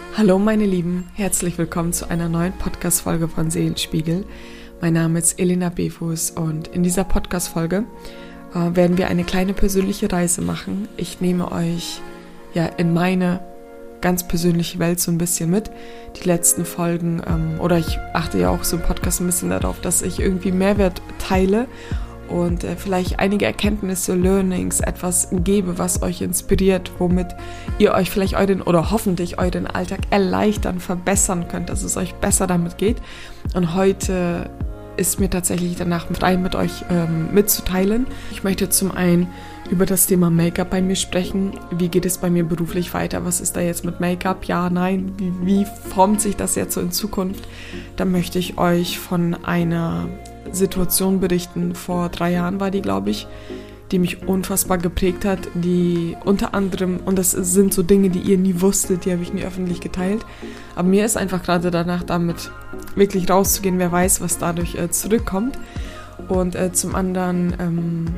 Hallo meine Lieben, herzlich willkommen zu einer neuen Podcast-Folge von Seelenspiegel. Mein Name ist Elena Befuß und in dieser Podcast-Folge werden wir eine kleine persönliche Reise machen. Ich nehme euch in meine ganz persönliche Welt so ein bisschen mit. Die letzten Folgen, oder ich achte ja auch so im Podcast ein bisschen darauf, dass ich irgendwie Mehrwert teile und vielleicht einige Erkenntnisse, Learnings, etwas gebe, was euch inspiriert, womit ihr euch vielleicht hoffentlich euren Alltag erleichtern, verbessern könnt, dass es euch besser damit geht. Und heute ist mir tatsächlich danach frei, mit euch mitzuteilen. Ich möchte zum einen über das Thema Make-up bei mir sprechen. Wie geht es bei mir beruflich weiter? Was ist da jetzt mit Make-up? Ja, nein. Wie formt sich das jetzt so in Zukunft? Dann möchte ich euch von einer Situation berichten. Vor 3 Jahren war die, glaube ich, die mich unfassbar geprägt hat, die unter anderem, und das sind so Dinge, die ihr nie wusstet, die habe ich nie öffentlich geteilt, aber mir ist einfach gerade danach damit wirklich rauszugehen, wer weiß, was dadurch zurückkommt. Und zum anderen,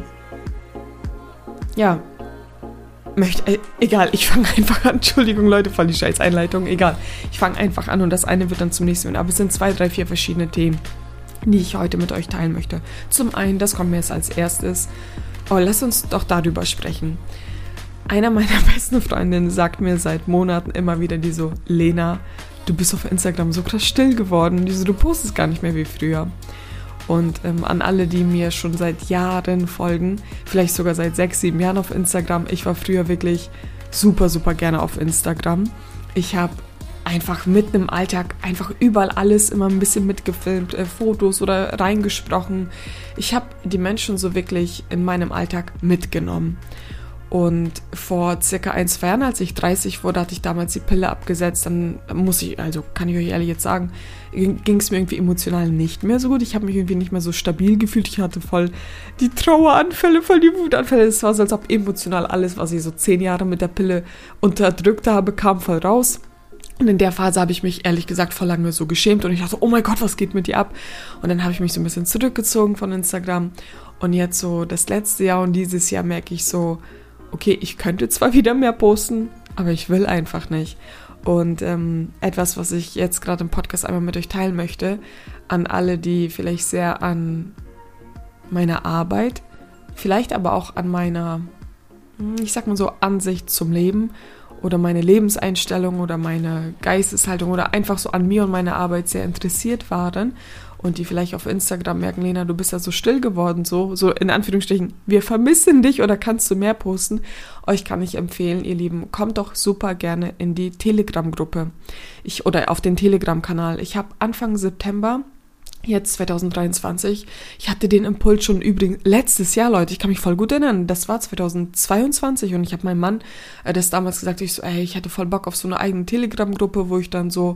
egal, ich fange einfach an, Entschuldigung Leute, voll die scheiß Einleitung, egal, ich fange einfach an und das eine wird dann zum nächsten werden, aber es sind 2, 3, 4 verschiedene Themen, die ich heute mit euch teilen möchte. Zum einen, das kommt mir jetzt als erstes, lass uns doch darüber sprechen. Einer meiner besten Freundinnen sagt mir seit Monaten immer wieder, die so, Lena, du bist auf Instagram so krass still geworden, die so, du postest gar nicht mehr wie früher. Und an alle, die mir schon seit Jahren folgen, vielleicht sogar seit 6, 7 Jahren auf Instagram, ich war früher wirklich super, super gerne auf Instagram. Ich habe einfach mitten im Alltag einfach überall alles immer ein bisschen mitgefilmt, Fotos oder reingesprochen. Ich habe die Menschen so wirklich in meinem Alltag mitgenommen. Und vor circa 1, 2 Jahren, als ich 30 wurde, hatte ich damals die Pille abgesetzt. Dann kann ich euch ehrlich jetzt sagen, ging es mir irgendwie emotional nicht mehr so gut. Ich habe mich irgendwie nicht mehr so stabil gefühlt. Ich hatte voll die Traueranfälle, voll die Wutanfälle. Es war so, als ob emotional alles, was ich so 10 Jahre mit der Pille unterdrückt habe, kam voll raus. Und in der Phase habe ich mich ehrlich gesagt voll lange so geschämt und ich dachte, oh mein Gott, was geht mit dir ab? Und dann habe ich mich so ein bisschen zurückgezogen von Instagram. Und jetzt so das letzte Jahr und dieses Jahr merke ich so, okay, ich könnte zwar wieder mehr posten, aber ich will einfach nicht. Und etwas, was ich jetzt gerade im Podcast einmal mit euch teilen möchte, an alle, die vielleicht sehr an meiner Arbeit, vielleicht aber auch an meiner, ich sag mal so, Ansicht zum Leben oder meine Lebenseinstellung oder meine Geisteshaltung oder einfach so an mir und meiner Arbeit sehr interessiert waren und die vielleicht auf Instagram merken, Lena, du bist ja so still geworden, so in Anführungsstrichen, wir vermissen dich oder kannst du mehr posten? Euch kann ich empfehlen, ihr Lieben, kommt doch super gerne in die Telegram-Gruppe oder auf den Telegram-Kanal. Ich habe Anfang September, jetzt 2023, ich hatte den Impuls schon übrigens letztes Jahr, Leute, ich kann mich voll gut erinnern, das war 2022 und ich habe meinem Mann das damals gesagt, ich hatte voll Bock auf so eine eigene Telegram-Gruppe, wo ich dann so,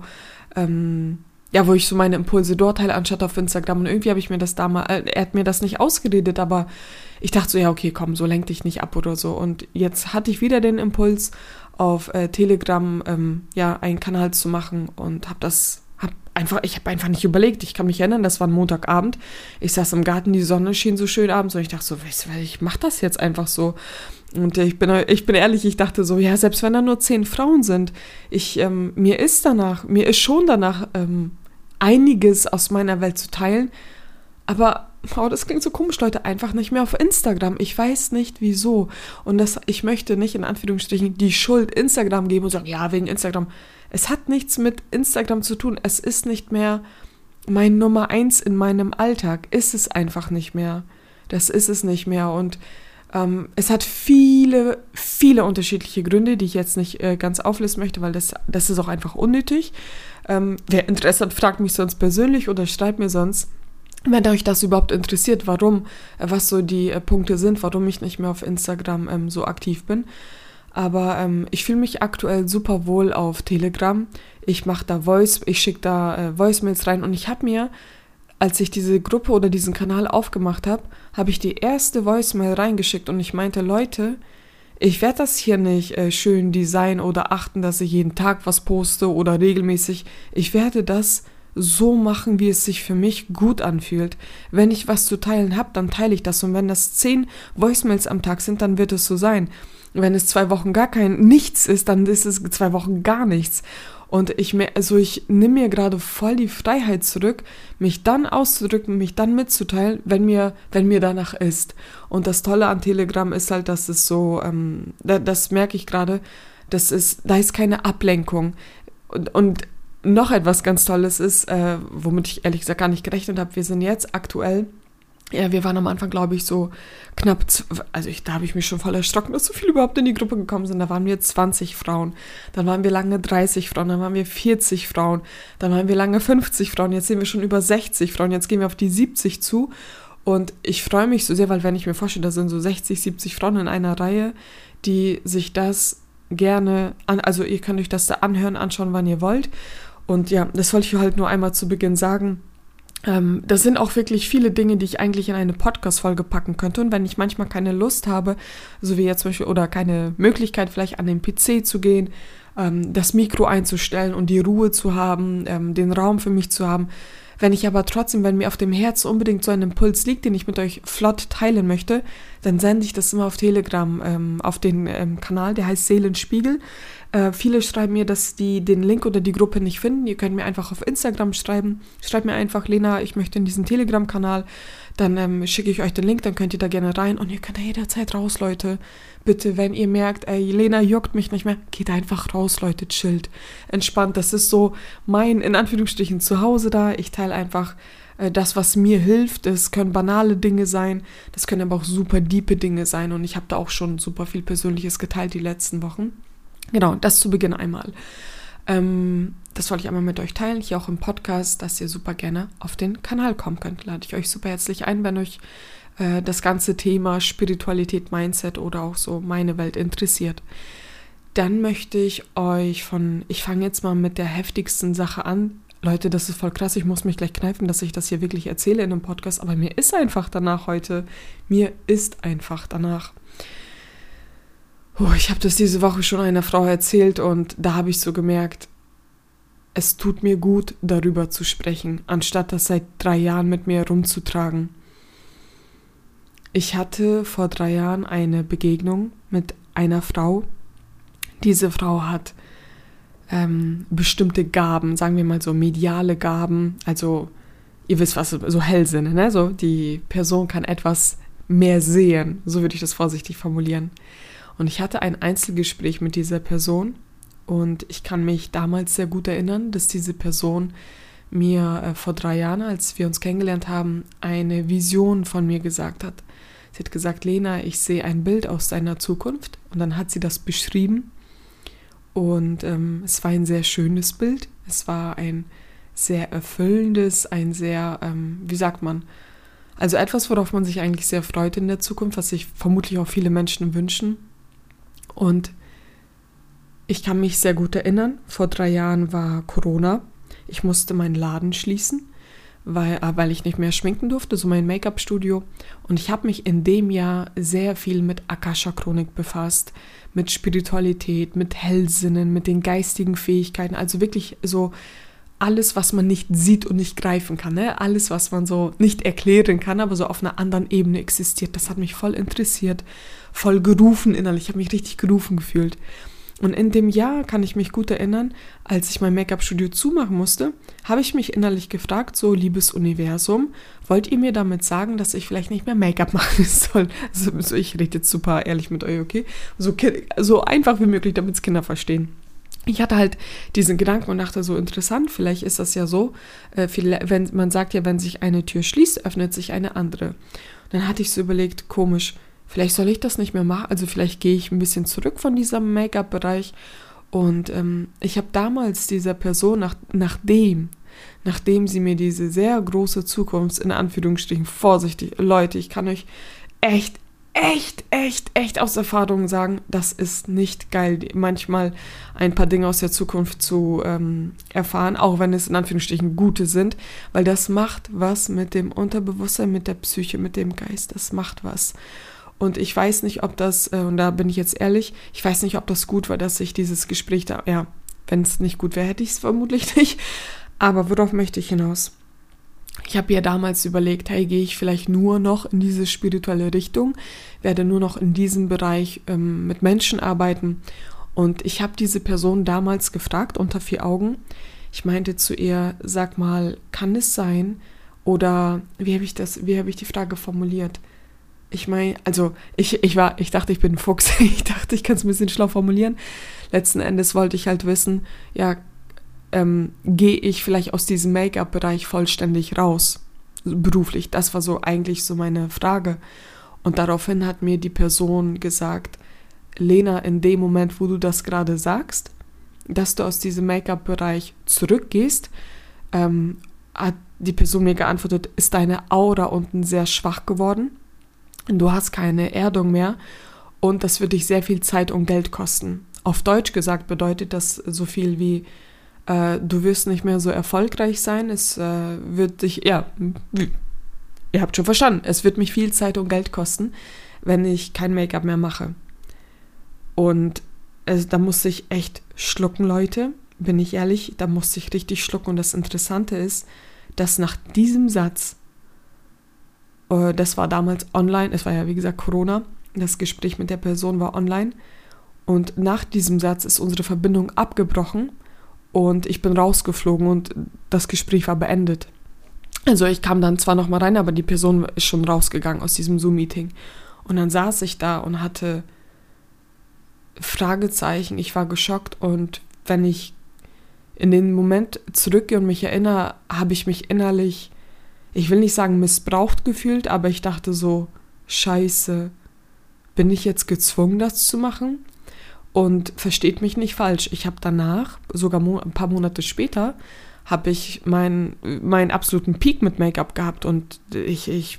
wo ich so meine Impulse dort teile, anstatt auf Instagram und irgendwie habe ich mir das damals, er hat mir das nicht ausgeredet, aber ich dachte so, ja okay, komm, so lenk dich nicht ab oder so und jetzt hatte ich wieder den Impuls auf Telegram, einen Kanal zu machen und ich habe einfach nicht überlegt. Ich kann mich erinnern, das war ein Montagabend. Ich saß im Garten, die Sonne schien so schön abends und ich dachte so, weißt du, ich mache das jetzt einfach so. Und ich bin ehrlich, ich dachte so, ja, selbst wenn da nur 10 Frauen sind, mir ist schon danach einiges aus meiner Welt zu teilen. Aber, das klingt so komisch, Leute, einfach nicht mehr auf Instagram. Ich weiß nicht, wieso. Und ich möchte nicht in Anführungsstrichen die Schuld Instagram geben und sagen, ja, wegen Instagram. Es hat nichts mit Instagram zu tun. Es ist nicht mehr mein Nummer 1 in meinem Alltag. Ist es einfach nicht mehr. Das ist es nicht mehr. Und es hat viele, viele unterschiedliche Gründe, die ich jetzt nicht ganz auflisten möchte, weil das ist auch einfach unnötig. Wer Interesse hat, fragt mich sonst persönlich oder schreibt mir sonst, wenn euch das überhaupt interessiert, was so die Punkte sind, warum ich nicht mehr auf Instagram so aktiv bin. Aber ich fühle mich aktuell super wohl auf Telegram. Ich schicke da Voicemails rein und ich habe mir, als ich diese Gruppe oder diesen Kanal aufgemacht habe, habe ich die erste Voicemail reingeschickt und ich meinte, Leute, ich werde das hier nicht schön designen oder achten, dass ich jeden Tag was poste oder regelmäßig. Ich werde das so machen, wie es sich für mich gut anfühlt. Wenn ich was zu teilen habe, dann teile ich das und wenn das 10 Voicemails am Tag sind, dann wird es so sein. wenn es 2 Wochen gar nichts ist, dann ist es 2 Wochen gar nichts. Und ich nehme mir gerade voll die Freiheit zurück, mich dann auszudrücken, mich dann mitzuteilen, wenn mir danach ist. Und das Tolle an Telegram ist halt, dass es so, das merke ich gerade, da ist keine Ablenkung. Und noch etwas ganz Tolles ist, womit ich ehrlich gesagt gar nicht gerechnet habe, wir sind jetzt aktuell, ja, wir waren am Anfang, glaube ich, so knapp, da habe ich mich schon voll erschrocken, dass so viele überhaupt in die Gruppe gekommen sind. Da waren wir 20 Frauen, dann waren wir lange 30 Frauen, dann waren wir 40 Frauen, dann waren wir lange 50 Frauen, jetzt sind wir schon über 60 Frauen, jetzt gehen wir auf die 70 zu. Und ich freue mich so sehr, weil wenn ich mir vorstelle, da sind so 60, 70 Frauen in einer Reihe, die sich das gerne also ihr könnt euch das da anhören, anschauen, wann ihr wollt. Und ja, das wollte ich halt nur einmal zu Beginn sagen. Das sind auch wirklich viele Dinge, die ich eigentlich in eine Podcast-Folge packen könnte. Und wenn ich manchmal keine Lust habe, so wie jetzt zum Beispiel, oder keine Möglichkeit, vielleicht an den PC zu gehen, das Mikro einzustellen und die Ruhe zu haben, den Raum für mich zu haben, wenn mir auf dem Herzen unbedingt so ein Impuls liegt, den ich mit euch flott teilen möchte, dann sende ich das immer auf Telegram, auf den Kanal, der heißt Seelenspiegel. Viele schreiben mir, dass die den Link oder die Gruppe nicht finden. Ihr könnt mir einfach auf Instagram schreiben. Schreibt mir einfach, Lena, ich möchte in diesen Telegram-Kanal. Dann schicke ich euch den Link, dann könnt ihr da gerne rein. Und ihr könnt da jederzeit raus, Leute. Bitte, wenn ihr merkt, Lena juckt mich nicht mehr, geht einfach raus, Leute, chillt. Entspannt, das ist so mein, in Anführungsstrichen, Zuhause da. Ich teile einfach das, was mir hilft. Das können banale Dinge sein, das können aber auch super diepe Dinge sein. Und ich habe da auch schon super viel Persönliches geteilt die letzten Wochen. Genau, das zu Beginn einmal. Das wollte ich einmal mit euch teilen, hier auch im Podcast, dass ihr super gerne auf den Kanal kommen könnt. Lade ich euch super herzlich ein, wenn euch das ganze Thema Spiritualität, Mindset oder auch so meine Welt interessiert. Dann möchte ich ich fange jetzt mal mit der heftigsten Sache an. Leute, das ist voll krass, ich muss mich gleich kneifen, dass ich das hier wirklich erzähle in einem Podcast, aber mir ist einfach danach heute. Mir ist einfach danach. Ich habe das diese Woche schon einer Frau erzählt und da habe ich so gemerkt, es tut mir gut, darüber zu sprechen, anstatt das seit 3 Jahren mit mir herumzutragen. Ich hatte vor 3 Jahren eine Begegnung mit einer Frau. Diese Frau hat bestimmte Gaben, sagen wir mal so mediale Gaben, also ihr wisst was, so Hellsinne, ne? So die Person kann etwas mehr sehen, so würde ich das vorsichtig formulieren. Und ich hatte ein Einzelgespräch mit dieser Person und ich kann mich damals sehr gut erinnern, dass diese Person mir vor 3 Jahren, als wir uns kennengelernt haben, eine Vision von mir gesagt hat. Sie hat gesagt, Lena, ich sehe ein Bild aus deiner Zukunft. Und dann hat sie das beschrieben und es war ein sehr schönes Bild. Es war ein sehr erfüllendes, ein sehr, wie sagt man, also etwas, worauf man sich eigentlich sehr freut in der Zukunft, was sich vermutlich auch viele Menschen wünschen. Und ich kann mich sehr gut erinnern, vor 3 Jahren war Corona. Ich musste meinen Laden schließen, weil ich nicht mehr schminken durfte, so mein Make-up-Studio. Und ich habe mich in dem Jahr sehr viel mit Akasha-Chronik befasst, mit Spiritualität, mit Hellsinnen, mit den geistigen Fähigkeiten. Also wirklich so alles, was man nicht sieht und nicht greifen kann. Ne? Alles, was man so nicht erklären kann, aber so auf einer anderen Ebene existiert. Das hat mich voll interessiert, voll gerufen innerlich. Ich habe mich richtig gerufen gefühlt. Und in dem Jahr kann ich mich gut erinnern, als ich mein Make-up-Studio zumachen musste, habe ich mich innerlich gefragt, so liebes Universum, wollt ihr mir damit sagen, dass ich vielleicht nicht mehr Make-up machen soll? Also ich rede jetzt super ehrlich mit euch, okay? So einfach wie möglich, damit es Kinder verstehen. Ich hatte halt diesen Gedanken und dachte so, interessant, vielleicht ist das ja so, wenn man sagt ja, wenn sich eine Tür schließt, öffnet sich eine andere. Und dann hatte ich so überlegt, komisch, vielleicht soll ich das nicht mehr machen, also vielleicht gehe ich ein bisschen zurück von diesem Make-up-Bereich. Und ich habe damals dieser Person, nachdem sie mir diese sehr große Zukunft, in Anführungsstrichen, vorsichtig, Leute, ich kann euch echt aus Erfahrung sagen, das ist nicht geil, manchmal ein paar Dinge aus der Zukunft zu erfahren, auch wenn es in Anführungsstrichen gute sind, weil das macht was mit dem Unterbewusstsein, mit der Psyche, mit dem Geist, das macht was. Und ich weiß nicht, ob das, und da bin ich jetzt ehrlich, ich weiß nicht, ob das gut war, dass ich dieses Gespräch da, ja, wenn es nicht gut wäre, hätte ich es vermutlich nicht, aber worauf möchte ich hinaus? Ich habe ja damals überlegt, hey, gehe ich vielleicht nur noch in diese spirituelle Richtung, werde nur noch in diesem Bereich mit Menschen arbeiten. Und ich habe diese Person damals gefragt, unter 4 Augen. Ich meinte zu ihr, sag mal, kann es sein? Oder wie habe ich die Frage formuliert? Ich meine, also ich dachte, ich bin ein Fuchs. Ich dachte, ich kann es ein bisschen schlau formulieren. Letzten Endes wollte ich halt wissen, ja, gehe ich vielleicht aus diesem Make-up-Bereich vollständig raus, beruflich. Das war so eigentlich so meine Frage. Und daraufhin hat mir die Person gesagt, Lena, in dem Moment, wo du das gerade sagst, dass du aus diesem Make-up-Bereich zurückgehst, hat die Person mir geantwortet, ist deine Aura unten sehr schwach geworden. Du hast keine Erdung mehr und das wird dich sehr viel Zeit und Geld kosten. Auf Deutsch gesagt bedeutet das so viel wie, du wirst nicht mehr so erfolgreich sein, es wird dich, ja, ihr habt schon verstanden, es wird mich viel Zeit und Geld kosten, wenn ich kein Make-up mehr mache. Und da musste ich echt schlucken, Leute, bin ich ehrlich, da musste ich richtig schlucken. Und das Interessante ist, dass nach diesem Satz, das war damals online, es war ja wie gesagt Corona, das Gespräch mit der Person war online und nach diesem Satz ist unsere Verbindung abgebrochen und ich bin rausgeflogen und das Gespräch war beendet. Also ich kam dann zwar noch mal rein, aber die Person ist schon rausgegangen aus diesem Zoom-Meeting. Und dann saß ich da und hatte Fragezeichen, ich war geschockt und wenn ich in den Moment zurückgehe und mich erinnere, habe ich mich innerlich, ich will nicht sagen missbraucht gefühlt, aber ich dachte so, scheiße, bin ich jetzt gezwungen, das zu machen? Und versteht mich nicht falsch, ich habe danach, sogar ein paar Monate später, habe ich meinen absoluten Peak mit Make-up gehabt und ich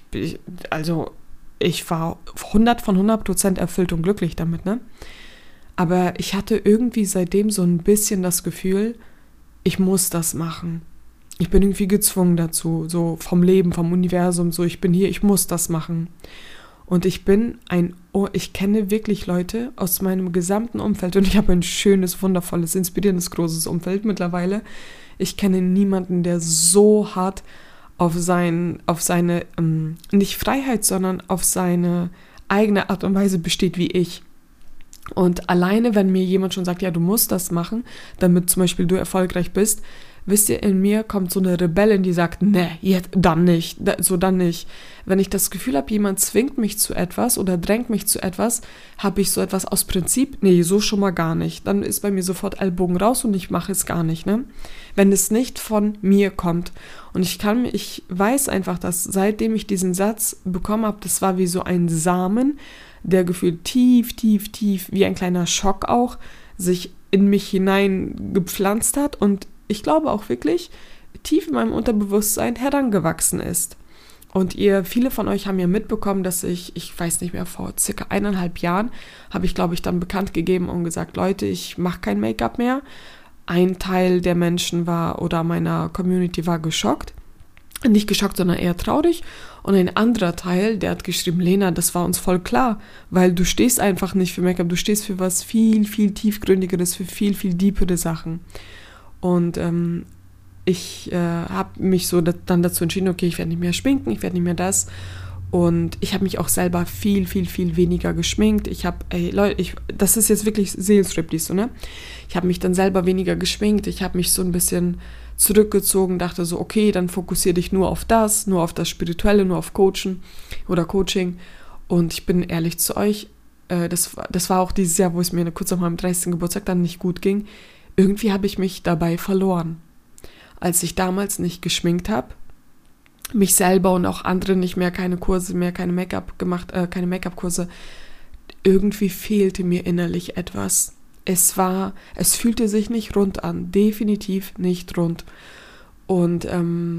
war 100% erfüllt und glücklich damit, ne? Aber ich hatte irgendwie seitdem so ein bisschen das Gefühl, ich muss das machen. Ich bin irgendwie gezwungen dazu, so vom Leben, vom Universum, so ich bin hier, ich muss das machen. Und ich kenne wirklich Leute aus meinem gesamten Umfeld und ich habe ein schönes, wundervolles, inspirierendes, großes Umfeld mittlerweile. Ich kenne niemanden, der so hart auf seine, nicht Freiheit, sondern auf seine eigene Art und Weise besteht wie ich. Und alleine, wenn mir jemand schon sagt, ja, du musst das machen, damit zum Beispiel du erfolgreich bist, wisst ihr, in mir kommt so eine Rebellin, die sagt, nee, jetzt, dann nicht, dann nicht. Wenn ich das Gefühl habe, jemand zwingt mich zu etwas oder drängt mich zu etwas, habe ich so etwas aus Prinzip, nee, so schon mal gar nicht. Dann ist bei mir sofort Ellbogen raus und ich mache es gar nicht, ne? Wenn es nicht von mir kommt. Und ich weiß einfach, dass seitdem ich diesen Satz bekommen habe, das war wie so ein Samen, der gefühlt tief, wie ein kleiner Schock auch, sich in mich hinein gepflanzt hat und ich glaube auch wirklich tief in meinem Unterbewusstsein herangewachsen ist. Und viele von euch haben ja mitbekommen, dass ich weiß nicht mehr, vor circa 1,5 Jahren habe ich, glaube ich, dann bekannt gegeben und gesagt, Leute, ich mache kein Make-up mehr. Ein Teil der Menschen meiner Community war geschockt. Nicht geschockt, sondern eher traurig. Und ein anderer Teil, der hat geschrieben, Lena, das war uns voll klar, weil du stehst einfach nicht für Make-up, du stehst für was viel, viel tiefgründigeres, für viel, viel deepere Sachen. Und ich habe mich so dann dazu entschieden, okay, ich werde nicht mehr schminken, ich werde nicht mehr das. Und ich habe mich auch selber viel, viel, viel weniger geschminkt. Das ist jetzt wirklich Seelenstriptease, so, ne? Ich habe mich dann selber weniger geschminkt. Ich habe mich so ein bisschen zurückgezogen, dachte so, okay, dann fokussiere dich nur auf das Spirituelle, nur auf Coaching. Und ich bin ehrlich zu euch, das war auch dieses Jahr, wo es mir kurz nach meinem 30. Geburtstag dann nicht gut ging. Irgendwie habe ich mich dabei verloren. Als ich damals nicht geschminkt habe, mich selber und auch andere nicht mehr, keine Kurse mehr, keine Make-up-Kurse, irgendwie fehlte mir innerlich etwas. Es fühlte sich nicht rund an, definitiv nicht rund. Und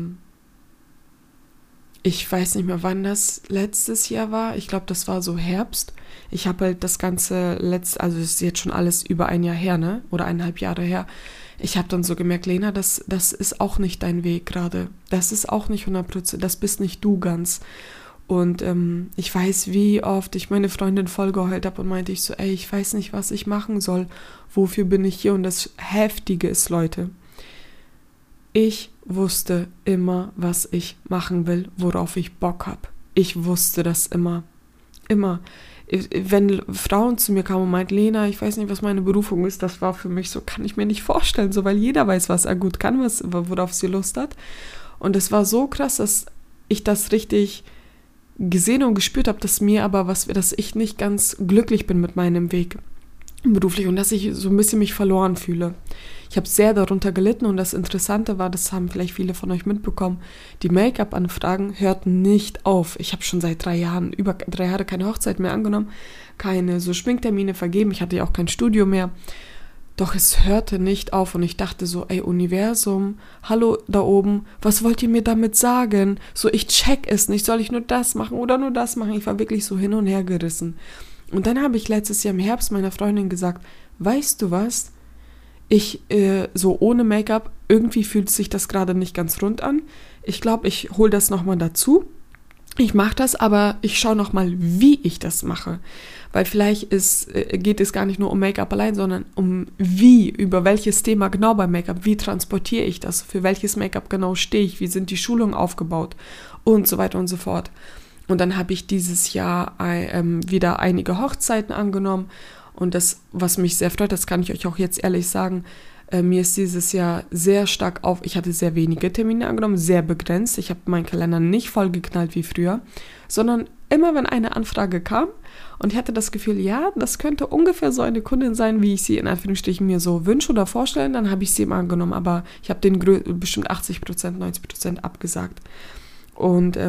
ich weiß nicht mehr, wann das letztes Jahr war. Ich glaube, das war so Herbst. Ich habe halt das Ganze also es ist jetzt schon alles über ein Jahr her, ne? Oder 1,5 Jahre her. Ich habe dann so gemerkt, Lena, das ist auch nicht dein Weg gerade. Das ist auch nicht 100%, das bist nicht du ganz. Und ich weiß, wie oft ich meine Freundin vollgeheult habe und meinte ich so, ey, ich weiß nicht, was ich machen soll. Wofür bin ich hier? Und das Heftige ist, Leute, Ich wusste immer, was ich machen will, worauf ich Bock habe. Ich wusste das immer. Immer. Wenn Frauen zu mir kamen und meinten, Lena, ich weiß nicht, was meine Berufung ist, das war für mich so, kann ich mir nicht vorstellen, so, weil jeder weiß, was er gut kann, worauf sie Lust hat. Und es war so krass, dass ich das richtig gesehen und gespürt habe, dass ich nicht ganz glücklich bin mit meinem Weg beruflich und dass ich so ein bisschen mich verloren fühle. Ich habe sehr darunter gelitten und das Interessante war, das haben vielleicht viele von euch mitbekommen, die Make-up-Anfragen hörten nicht auf. Ich habe schon seit über 3 Jahre keine Hochzeit mehr angenommen, keine so Schminktermine vergeben, ich hatte ja auch kein Studio mehr. Doch es hörte nicht auf und ich dachte so, ey Universum, hallo da oben, was wollt ihr mir damit sagen? So, ich check es nicht, soll ich nur das machen oder nur das machen? Ich war wirklich so hin und her gerissen. Und dann habe ich letztes Jahr im Herbst meiner Freundin gesagt, weißt du was? So ohne Make-up, irgendwie fühlt sich das gerade nicht ganz rund an. Ich glaube, ich hole das nochmal dazu. Ich mache das, aber ich schaue nochmal, wie ich das mache. Weil vielleicht geht es gar nicht nur um Make-up allein, sondern um über welches Thema genau beim Make-up, wie transportiere ich das, für welches Make-up genau stehe ich, wie sind die Schulungen aufgebaut und so weiter und so fort. Und dann habe ich dieses Jahr wieder einige Hochzeiten angenommen. Und das, was mich sehr freut, das kann ich euch auch jetzt ehrlich sagen, mir ist dieses Jahr sehr stark ich hatte sehr wenige Termine angenommen, sehr begrenzt. Ich habe meinen Kalender nicht vollgeknallt wie früher, sondern immer, wenn eine Anfrage kam und ich hatte das Gefühl, ja, das könnte ungefähr so eine Kundin sein, wie ich sie in Anführungsstrichen mir so wünsche oder vorstelle, dann habe ich sie immer angenommen. Aber ich habe den bestimmt 80%, 90% abgesagt. Und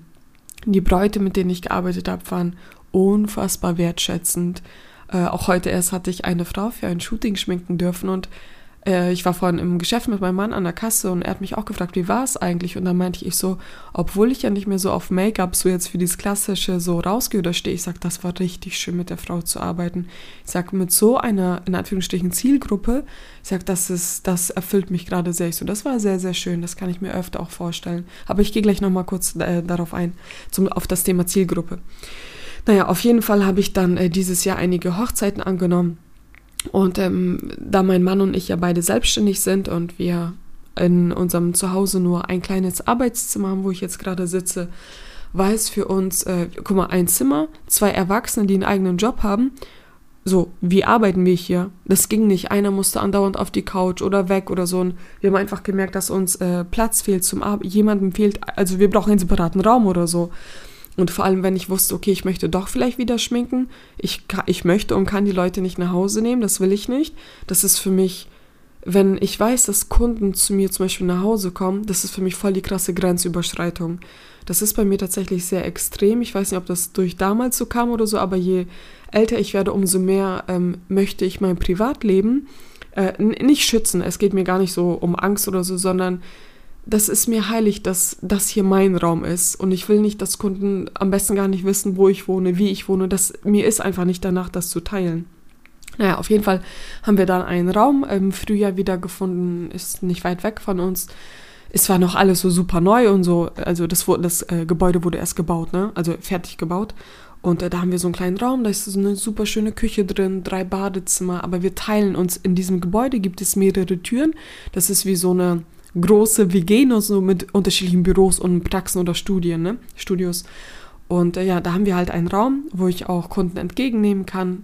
die Bräute, mit denen ich gearbeitet habe, waren unfassbar wertschätzend. Auch heute erst hatte ich eine Frau für ein Shooting schminken dürfen und ich war vorhin im Geschäft mit meinem Mann an der Kasse und er hat mich auch gefragt, wie war es eigentlich? Und dann meinte ich so, obwohl ich ja nicht mehr so auf Make-up so jetzt für dieses Klassische so rausgehe oder stehe, ich sage, das war richtig schön mit der Frau zu arbeiten. Ich sage, mit so einer, in Anführungsstrichen, Zielgruppe, ich sage, das erfüllt mich gerade sehr. Ich so, das war sehr, sehr schön, das kann ich mir öfter auch vorstellen. Aber ich gehe gleich nochmal kurz darauf ein, auf das Thema Zielgruppe. Naja, auf jeden Fall habe ich dann dieses Jahr einige Hochzeiten angenommen und da mein Mann und ich ja beide selbstständig sind und wir in unserem Zuhause nur ein kleines Arbeitszimmer haben, wo ich jetzt gerade sitze, war es für uns, ein Zimmer, 2 Erwachsene, die einen eigenen Job haben. So, wie arbeiten wir hier? Das ging nicht. Einer musste andauernd auf die Couch oder weg oder so. Und wir haben einfach gemerkt, dass uns Platz fehlt zum Arbeiten. Jemandem fehlt, also wir brauchen einen separaten Raum oder so. Und vor allem, wenn ich wusste, okay, ich möchte doch vielleicht wieder schminken, ich möchte und kann die Leute nicht nach Hause nehmen, das will ich nicht. Das ist für mich, wenn ich weiß, dass Kunden zu mir zum Beispiel nach Hause kommen, das ist für mich voll die krasse Grenzüberschreitung. Das ist bei mir tatsächlich sehr extrem. Ich weiß nicht, ob das durch damals so kam oder so, aber je älter ich werde, umso mehr möchte ich mein Privatleben nicht schützen. Es geht mir gar nicht so um Angst oder so, sondern das ist mir heilig, dass das hier mein Raum ist. Und ich will nicht, dass Kunden am besten gar nicht wissen, wo ich wohne, wie ich wohne. Mir ist einfach nicht danach, das zu teilen. Naja, auf jeden Fall haben wir dann einen Raum im Frühjahr wieder gefunden, ist nicht weit weg von uns. Es war noch alles so super neu und so, also das Gebäude wurde erst gebaut, ne? Also fertig gebaut. Und da haben wir so einen kleinen Raum, da ist so eine super schöne Küche drin, 3 Badezimmer, aber wir teilen uns, in diesem Gebäude gibt es mehrere Türen. Das ist wie so eine große WG, nur so mit unterschiedlichen Büros und Praxen oder Studios. Und da haben wir halt einen Raum, wo ich auch Kunden entgegennehmen kann.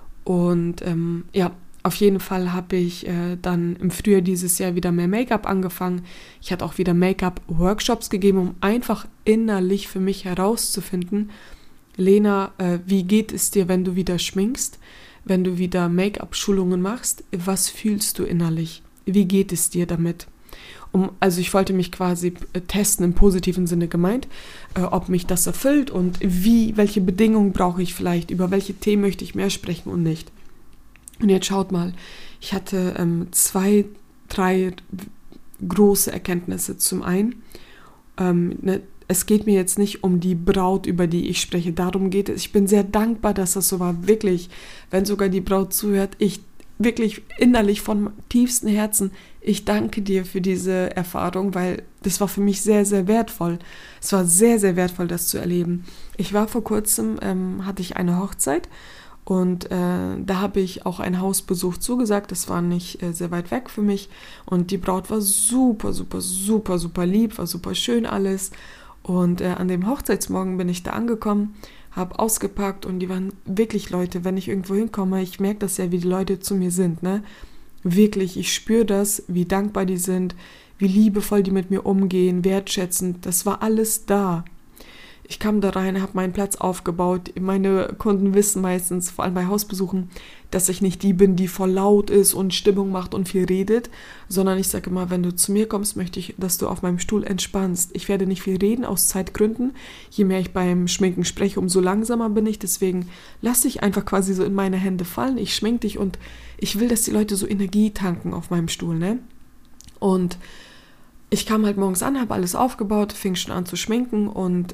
Und auf jeden Fall habe ich dann im Frühjahr dieses Jahr wieder mehr Make-up angefangen. Ich hatte auch wieder Make-up-Workshops gegeben, um einfach innerlich für mich herauszufinden, Lena, wie geht es dir, wenn du wieder schminkst, wenn du wieder Make-up-Schulungen machst? Was fühlst du innerlich? Wie geht es dir damit? Also ich wollte mich quasi testen, im positiven Sinne gemeint, ob mich das erfüllt und welche Bedingungen brauche ich vielleicht, über welche Themen möchte ich mehr sprechen und nicht. Und jetzt schaut mal, ich hatte 2, 3 große Erkenntnisse. Zum einen, es geht mir jetzt nicht um die Braut, über die ich spreche, darum geht es. Ich bin sehr dankbar, dass das so war, wirklich, wenn sogar die Braut zuhört, ich wirklich innerlich von tiefstem Herzen, ich danke dir für diese Erfahrung, weil das war für mich sehr, sehr wertvoll. Es war sehr, sehr wertvoll, das zu erleben. Ich war vor kurzem, hatte ich eine Hochzeit Und da habe ich auch einen Hausbesuch zugesagt. Das war nicht sehr weit weg für mich. Und die Braut war super, super, super, super lieb, war super schön alles. Und an dem Hochzeitsmorgen bin ich da angekommen, habe ausgepackt und die waren wirklich Leute, wenn ich irgendwo hinkomme, ich merke das ja, wie die Leute zu mir sind, ne? Wirklich, ich spüre das, wie dankbar die sind, wie liebevoll die mit mir umgehen, wertschätzend, das war alles da. Ich kam da rein, habe meinen Platz aufgebaut. Meine Kunden wissen meistens, vor allem bei Hausbesuchen, dass ich nicht die bin, die voll laut ist und Stimmung macht und viel redet, sondern ich sage immer, wenn du zu mir kommst, möchte ich, dass du auf meinem Stuhl entspannst. Ich werde nicht viel reden aus Zeitgründen. Je mehr ich beim Schminken spreche, umso langsamer bin ich. Deswegen lass dich einfach quasi so in meine Hände fallen. Ich schmink dich und ich will, dass die Leute so Energie tanken auf meinem Stuhl, ne? Und ich kam halt morgens an, habe alles aufgebaut, fing schon an zu schminken und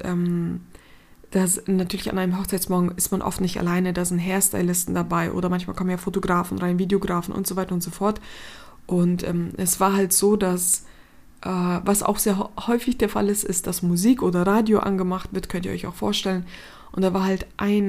das natürlich an einem Hochzeitsmorgen ist man oft nicht alleine, da sind Hairstylisten dabei oder manchmal kommen ja Fotografen rein, Videografen und so weiter und so fort. Und es war halt so, dass, was auch sehr häufig der Fall ist, ist, dass Musik oder Radio angemacht wird, könnt ihr euch auch vorstellen. Und da war halt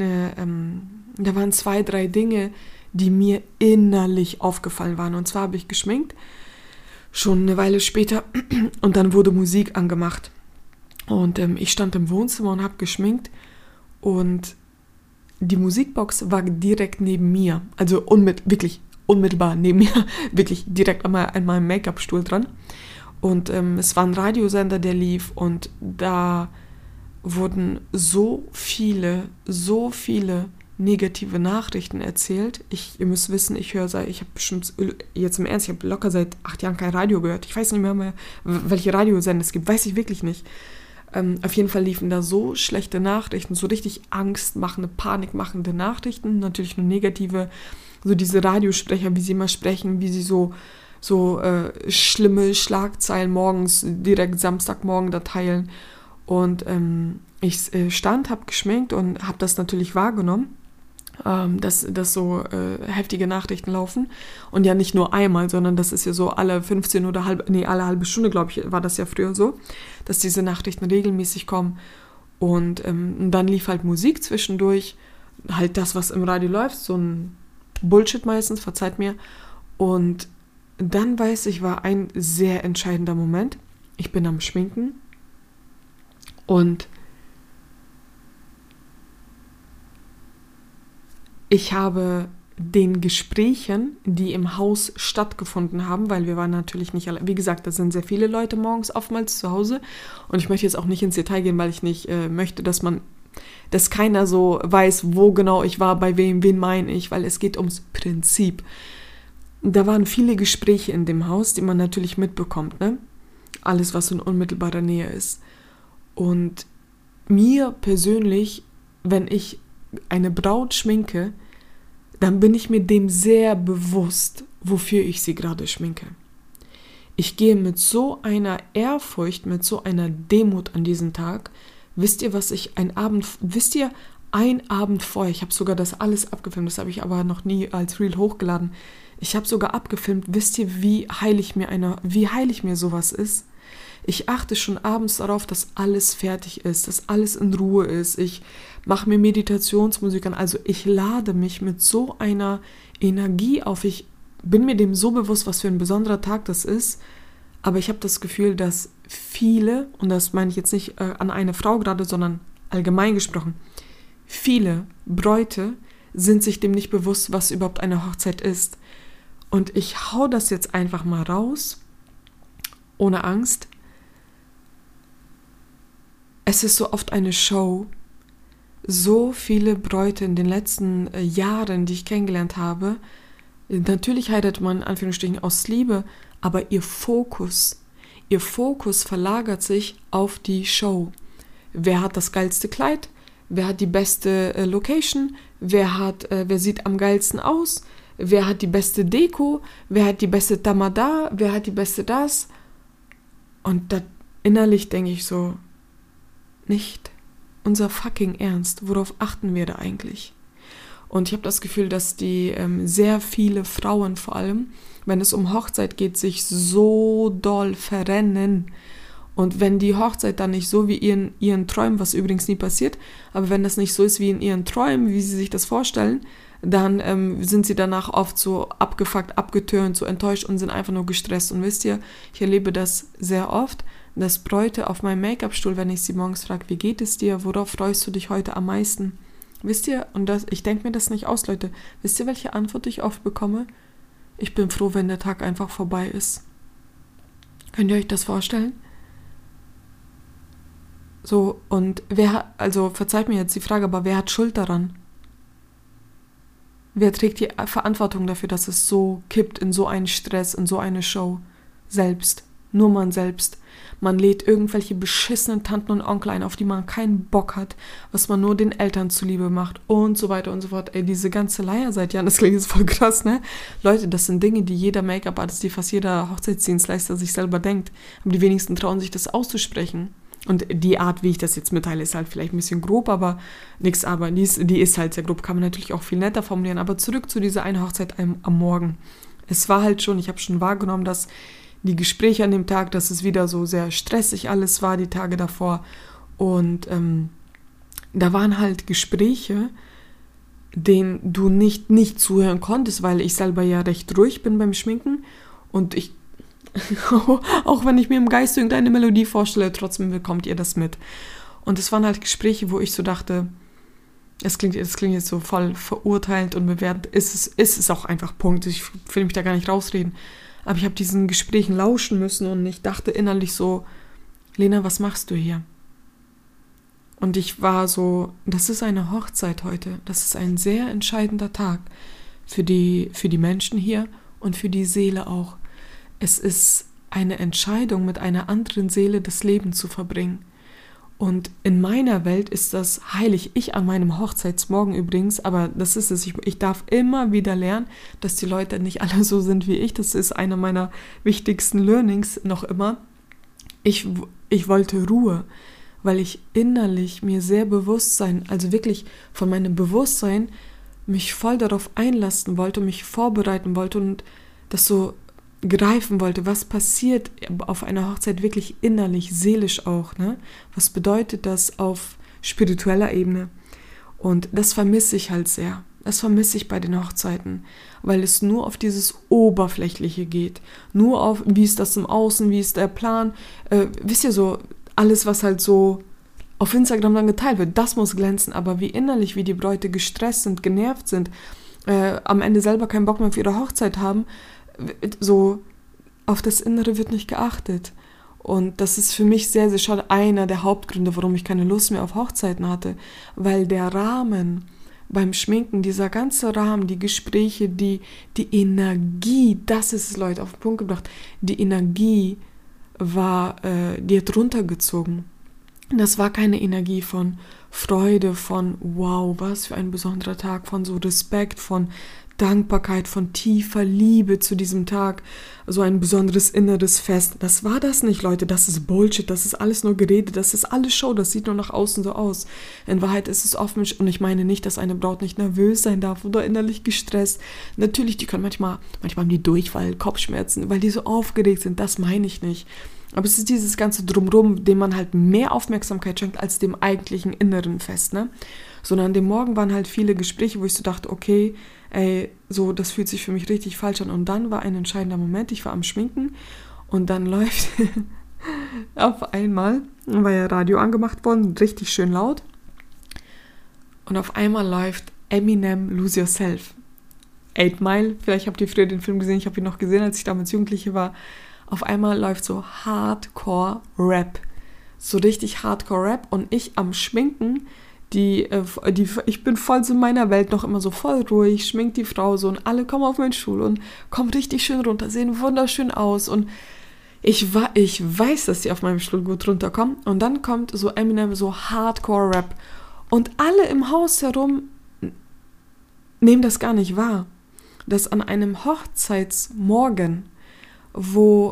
da waren 2, 3 Dinge, die mir innerlich aufgefallen waren. Und zwar habe ich geschminkt, schon eine Weile später, und dann wurde Musik angemacht. Und ich stand im Wohnzimmer und habe geschminkt und die Musikbox war direkt neben mir, also wirklich unmittelbar neben mir, wirklich direkt an meinem Make-up-Stuhl dran. Und es war ein Radiosender, der lief und da wurden so viele negative Nachrichten erzählt. Ihr müsst wissen, ich habe bestimmt, jetzt im Ernst, ich habe locker seit 8 Jahren kein Radio gehört. Ich weiß nicht mehr, welche Radiosender es gibt, weiß ich wirklich nicht. Auf jeden Fall liefen da so schlechte Nachrichten, so richtig angstmachende, panikmachende Nachrichten, natürlich nur negative, so diese Radiosprecher, wie sie immer sprechen, wie sie so schlimme Schlagzeilen morgens, direkt Samstagmorgen da teilen. Und ich stand, habe geschminkt und habe das natürlich wahrgenommen, dass so heftige Nachrichten laufen. Und ja nicht nur einmal, sondern das ist ja so alle 15 oder alle halbe Stunde, glaube ich, war das ja früher so, dass diese Nachrichten regelmäßig kommen. Und dann lief halt Musik zwischendurch, halt das, was im Radio läuft, so ein Bullshit meistens, verzeiht mir. Und dann weiß ich, war ein sehr entscheidender Moment. Ich bin am Schminken und ich habe den Gesprächen, die im Haus stattgefunden haben, weil wir waren natürlich nicht alle, wie gesagt, da sind sehr viele Leute morgens oftmals zu Hause und ich möchte jetzt auch nicht ins Detail gehen, weil ich nicht möchte, dass keiner so weiß, wo genau ich war, bei wem, wen meine ich, weil es geht ums Prinzip. Da waren viele Gespräche in dem Haus, die man natürlich mitbekommt, ne? Alles, was in unmittelbarer Nähe ist. Und mir persönlich, wenn ich eine Braut schminke, dann bin ich mir dem sehr bewusst, wofür ich sie gerade schminke. Ich gehe mit so einer Ehrfurcht, mit so einer Demut an diesen Tag. Wisst ihr, ein Abend vorher, ich habe sogar das alles abgefilmt, das habe ich aber noch nie als Reel hochgeladen. Ich habe sogar abgefilmt, wisst ihr, wie heilig mir sowas ist? Ich achte schon abends darauf, dass alles fertig ist, dass alles in Ruhe ist. Ich mache mir Meditationsmusik an. Also ich lade mich mit so einer Energie auf. Ich bin mir dem so bewusst, was für ein besonderer Tag das ist. Aber ich habe das Gefühl, dass viele, und das meine ich jetzt nicht an eine Frau gerade, sondern allgemein gesprochen, viele Bräute sind sich dem nicht bewusst, was überhaupt eine Hochzeit ist. Und ich hau das jetzt einfach mal raus, ohne Angst. Es ist so oft eine Show. So viele Bräute in den letzten Jahren, die ich kennengelernt habe, natürlich heiratet man in Anführungsstrichen aus Liebe, aber ihr Fokus verlagert sich auf die Show. Wer hat das geilste Kleid? Wer hat die beste Location? Wer sieht am geilsten aus? Wer hat die beste Deko? Wer hat die beste Tamada? Wer hat die beste das? Und da innerlich denke ich so, nicht unser fucking Ernst. Worauf achten wir da eigentlich? Und ich habe das Gefühl, dass die sehr viele Frauen vor allem, wenn es um Hochzeit geht, sich so doll verrennen. Und wenn die Hochzeit dann nicht so wie ihren Träumen, was übrigens nie passiert, aber wenn das nicht so ist wie in ihren Träumen, wie sie sich das vorstellen, dann sind sie danach oft so abgefuckt, abgeturnt, so enttäuscht und sind einfach nur gestresst. Und wisst ihr, ich erlebe das sehr oft, dass Bräute auf meinem Make-up-Stuhl, wenn ich sie morgens frage, wie geht es dir, worauf freust du dich heute am meisten? Wisst ihr, ich denke mir das nicht aus, Leute, wisst ihr, welche Antwort ich oft bekomme? Ich bin froh, wenn der Tag einfach vorbei ist. Könnt ihr euch das vorstellen? So, und verzeiht mir jetzt die Frage, aber wer hat Schuld daran? Wer trägt die Verantwortung dafür, dass es so kippt in so einen Stress, in so eine Show? Selbst. Nur man selbst. Man lädt irgendwelche beschissenen Tanten und Onkel ein, auf die man keinen Bock hat, was man nur den Eltern zuliebe macht und so weiter und so fort. Ey, diese ganze Leier seit Jahren, das klingt jetzt voll krass, ne? Leute, das sind Dinge, die jeder Make-up-Artist, die fast jeder Hochzeitsdienstleister sich selber denkt. Aber die wenigsten trauen sich das auszusprechen. Und die Art, wie ich das jetzt mitteile, ist halt vielleicht ein bisschen grob, aber die ist halt sehr grob, kann man natürlich auch viel netter formulieren. Aber zurück zu dieser einen Hochzeit am Morgen. Es war halt schon, ich habe schon wahrgenommen, dass die Gespräche an dem Tag, dass es wieder so sehr stressig alles war, die Tage davor. Und da waren halt Gespräche, denen du nicht zuhören konntest, weil ich selber ja recht ruhig bin beim Schminken. Und ich, auch wenn ich mir im Geist irgendeine Melodie vorstelle, trotzdem bekommt ihr das mit. Und es waren halt Gespräche, wo ich so dachte, es klingt jetzt so voll verurteilt und bewertend, ist es auch einfach Punkt. Ich will mich da gar nicht rausreden. Aber ich habe diesen Gesprächen lauschen müssen und ich dachte innerlich so, Lena, was machst du hier? Und ich war so, das ist eine Hochzeit heute. Das ist ein sehr entscheidender Tag für die Menschen hier und für die Seele auch. Es ist eine Entscheidung, mit einer anderen Seele das Leben zu verbringen. Und in meiner Welt ist das heilig. Ich an meinem Hochzeitsmorgen übrigens, aber das ist es. Ich darf immer wieder lernen, dass die Leute nicht alle so sind wie ich. Das ist einer meiner wichtigsten Learnings noch immer. Ich wollte Ruhe, weil ich innerlich mir sehr bewusst sein, also wirklich von meinem Bewusstsein, mich voll darauf einlassen wollte, mich vorbereiten wollte und das so greifen wollte, was passiert auf einer Hochzeit wirklich innerlich, seelisch auch, ne? Was bedeutet das auf spiritueller Ebene? Und das vermisse ich halt sehr. Das vermisse ich bei den Hochzeiten, weil es nur auf dieses Oberflächliche geht. Nur auf, wie ist das im Außen, wie ist der Plan. Wisst ihr so, alles, was halt so auf Instagram dann geteilt wird, das muss glänzen. Aber wie innerlich, wie die Bräute gestresst sind, genervt sind, am Ende selber keinen Bock mehr auf ihre Hochzeit haben, so auf das Innere wird nicht geachtet. Und das ist für mich sehr, sehr schade. Einer der Hauptgründe, warum ich keine Lust mehr auf Hochzeiten hatte, weil der Rahmen beim Schminken, dieser ganze Rahmen, die Gespräche, die Energie, das ist es, Leute, auf den Punkt gebracht, die Energie die hat runtergezogen. Das war keine Energie von Freude, von wow, was für ein besonderer Tag, von so Respekt, von Dankbarkeit, von tiefer Liebe zu diesem Tag, so ein besonderes inneres Fest. Das war das nicht, Leute, das ist Bullshit, das ist alles nur Gerede, das ist alles Show, das sieht nur nach außen so aus. In Wahrheit ist es offen, und ich meine nicht, dass eine Braut nicht nervös sein darf oder innerlich gestresst. Natürlich, die können manchmal haben die Durchfall, Kopfschmerzen, weil die so aufgeregt sind, das meine ich nicht. Aber es ist dieses ganze Drumrum, dem man halt mehr Aufmerksamkeit schenkt als dem eigentlichen inneren Fest, ne? Sondern an dem Morgen waren halt viele Gespräche, wo ich so dachte, okay, ey, so, das fühlt sich für mich richtig falsch an. Und dann war ein entscheidender Moment, ich war am Schminken und dann läuft auf einmal, war ja Radio angemacht worden, richtig schön laut. Und auf einmal läuft Eminem, Lose Yourself. 8 Mile, vielleicht habt ihr früher den Film gesehen, ich habe ihn noch gesehen, als ich damals Jugendliche war. Auf einmal läuft so Hardcore-Rap. So richtig Hardcore-Rap und ich am Schminken, ich bin voll so in meiner Welt noch immer so voll ruhig, schminkt die Frau so und alle kommen auf meinen Stuhl und kommen richtig schön runter, sehen wunderschön aus und ich weiß, dass die auf meinem Stuhl gut runterkommen und dann kommt so Eminem, so Hardcore-Rap und alle im Haus herum nehmen das gar nicht wahr, dass an einem Hochzeitsmorgen, wo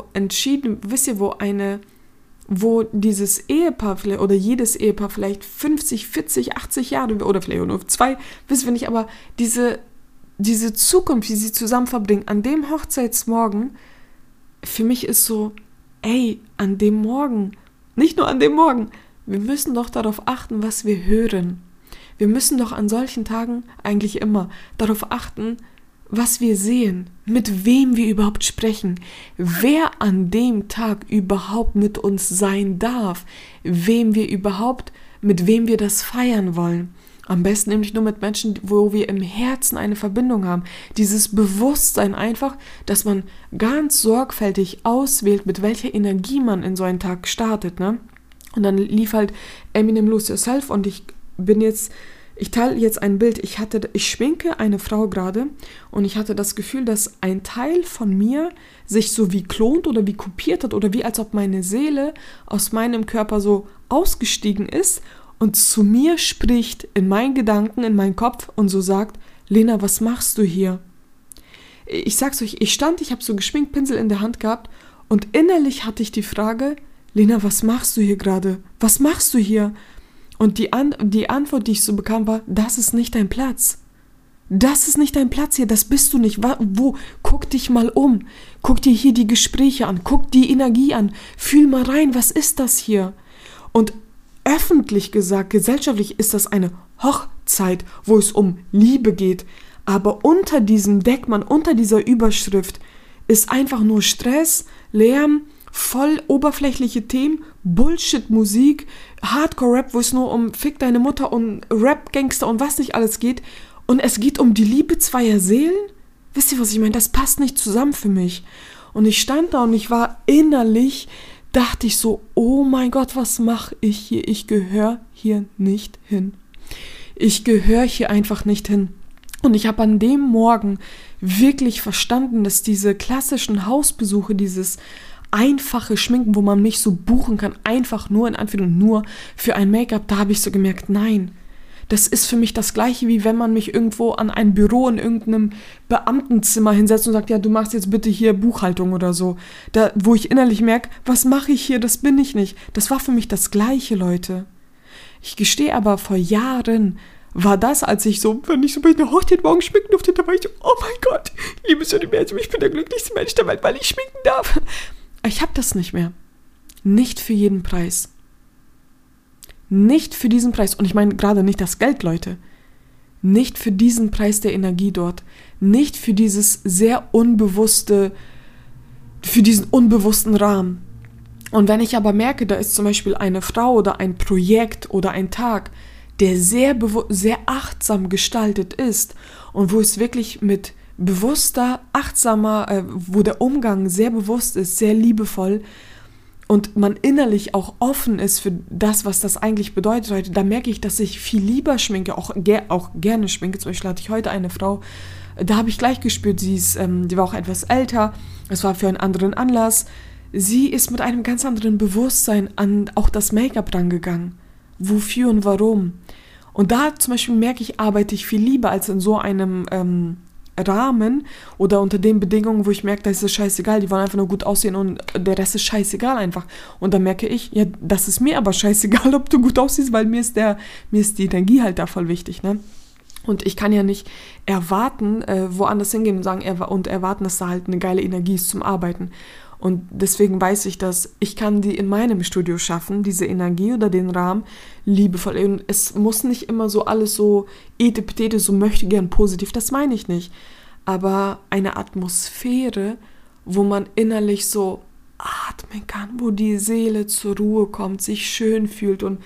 dieses Ehepaar vielleicht, oder jedes Ehepaar vielleicht 50, 40, 80 Jahre oder vielleicht nur 2, wissen wir nicht, aber diese Zukunft, die sie zusammen verbringen, an dem Hochzeitsmorgen, für mich ist so, ey, an dem Morgen, nicht nur an dem Morgen, wir müssen doch darauf achten, was wir hören. wir müssen doch an solchen Tagen eigentlich immer darauf achten, was wir sehen, mit wem wir überhaupt sprechen, wer an dem Tag überhaupt mit uns sein darf, mit wem wir das feiern wollen. Am besten nämlich nur mit Menschen, wo wir im Herzen eine Verbindung haben. Dieses Bewusstsein einfach, dass man ganz sorgfältig auswählt, mit welcher Energie man in so einen Tag startet, ne? Und dann lief halt Eminem Lose Yourself und ich teile jetzt ein Bild. Ich schminke eine Frau gerade und ich hatte das Gefühl, dass ein Teil von mir sich so wie klont oder wie kopiert hat oder wie als ob meine Seele aus meinem Körper so ausgestiegen ist und zu mir spricht, in meinen Gedanken, in meinen Kopf und so sagt, Lena, was machst du hier? Ich sag's euch, ich habe so geschminkt, Pinsel in der Hand gehabt und innerlich hatte ich die Frage, Lena, was machst du hier gerade? Was machst du hier? Und die Antwort, die ich so bekam, war, das ist nicht dein Platz. Das ist nicht dein Platz hier, das bist du nicht. Wo? Guck dich mal um. Guck dir hier die Gespräche an, guck die Energie an, fühl mal rein, was ist das hier? Und öffentlich gesagt, gesellschaftlich ist das eine Hochzeit, wo es um Liebe geht. Aber unter diesem Deckmann, unter dieser Überschrift ist einfach nur Stress, Lärm, voll oberflächliche Themen, Bullshit-Musik, Hardcore-Rap, wo es nur um Fick deine Mutter und Rap-Gangster und was nicht alles geht. Und es geht um die Liebe zweier Seelen? Wisst ihr, was ich meine? Das passt nicht zusammen für mich. Und ich stand da und ich war innerlich, dachte ich so, oh mein Gott, was mache ich hier? Ich gehöre hier nicht hin. Ich gehöre hier einfach nicht hin. Und ich habe an dem Morgen wirklich verstanden, dass diese klassischen Hausbesuche, dieses einfache Schminken, wo man mich so buchen kann, einfach nur in Anführungszeichen nur für ein Make-up, da habe ich so gemerkt, nein, das ist für mich das Gleiche, wie wenn man mich irgendwo an ein Büro in irgendeinem Beamtenzimmer hinsetzt und sagt, ja, du machst jetzt bitte hier Buchhaltung oder so. Da, wo ich innerlich merke, was mache ich hier, das bin ich nicht. Das war für mich das Gleiche, Leute. Ich gestehe aber, vor Jahren war das, als ich so, wenn ich so bei einer Hochzeit morgen schminken durfte, da war ich so, oh mein Gott, liebes Universum, ich bin der glücklichste Mensch der Welt, weil ich schminken darf. Ich habe das nicht mehr. Nicht für jeden Preis. Nicht für diesen Preis. Und ich meine gerade nicht das Geld, Leute. Nicht für diesen Preis der Energie dort. Nicht für dieses für diesen unbewussten Rahmen. Und wenn ich aber merke, da ist zum Beispiel eine Frau oder ein Projekt oder ein Tag, der sehr achtsam gestaltet ist und wo es wirklich mit bewusster, achtsamer, wo der Umgang sehr bewusst ist, sehr liebevoll und man innerlich auch offen ist für das, was das eigentlich bedeutet heute, da merke ich, dass ich viel lieber schminke, auch gerne schminke. Zum Beispiel hatte ich heute eine Frau, da habe ich gleich gespürt, die war auch etwas älter, es war für einen anderen Anlass. Sie ist mit einem ganz anderen Bewusstsein an auch das Make-up rangegangen. Wofür und warum? Und da zum Beispiel merke ich, arbeite ich viel lieber als in so einem Rahmen oder unter den Bedingungen, wo ich merke, da ist es scheißegal, die wollen einfach nur gut aussehen und der Rest ist scheißegal einfach. Und dann merke ich, ja, das ist mir aber scheißegal, ob du gut aussiehst, weil mir ist die Energie halt da voll wichtig, ne? Und ich kann ja nicht erwarten, woanders hingehen und erwarten, dass da halt eine geile Energie ist zum Arbeiten. Und deswegen weiß ich, dass ich kann die in meinem Studio schaffen, diese Energie oder den Rahmen liebevoll. Und es muss nicht immer so alles so etepetete, so möchte gern positiv, das meine ich nicht. Aber eine Atmosphäre, wo man innerlich so atmen kann, wo die Seele zur Ruhe kommt, sich schön fühlt. Und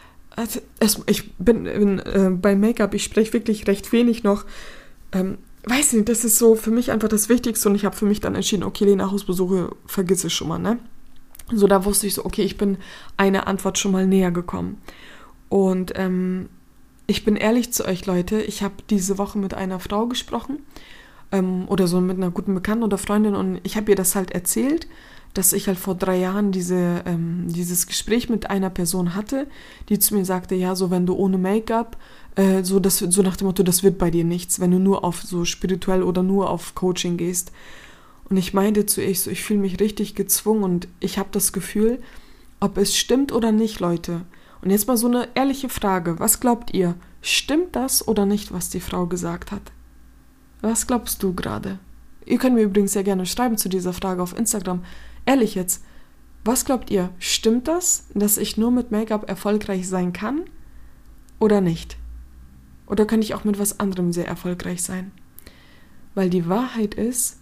ich bin bei Make-up, ich spreche wirklich recht wenig noch. Weiß nicht, das ist so für mich einfach das Wichtigste und ich habe für mich dann entschieden, okay, Lena, Hausbesuche, vergiss es schon mal, ne? So, da wusste ich so, okay, ich bin einer Antwort schon mal näher gekommen. Und ich bin ehrlich zu euch, Leute, ich habe diese Woche mit einer Frau gesprochen oder so mit einer guten Bekannten oder Freundin und ich habe ihr das halt erzählt, dass ich halt vor 3 Jahren dieses Gespräch mit einer Person hatte, die zu mir sagte, ja, so wenn du ohne Make-up, so nach dem Motto, das wird bei dir nichts, wenn du nur auf so spirituell oder nur auf Coaching gehst. Und ich meinte zu ihr, ich fühle mich richtig gezwungen und ich habe das Gefühl, ob es stimmt oder nicht, Leute. Und jetzt mal so eine ehrliche Frage, was glaubt ihr? Stimmt das oder nicht, was die Frau gesagt hat? Was glaubst du gerade? Ihr könnt mir übrigens sehr gerne schreiben zu dieser Frage auf Instagram. Ehrlich jetzt, was glaubt ihr? Stimmt das, dass ich nur mit Make-up erfolgreich sein kann oder nicht? Oder kann ich auch mit was anderem sehr erfolgreich sein? Weil die Wahrheit ist,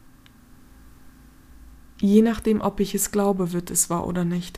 je nachdem, ob ich es glaube, wird es wahr oder nicht.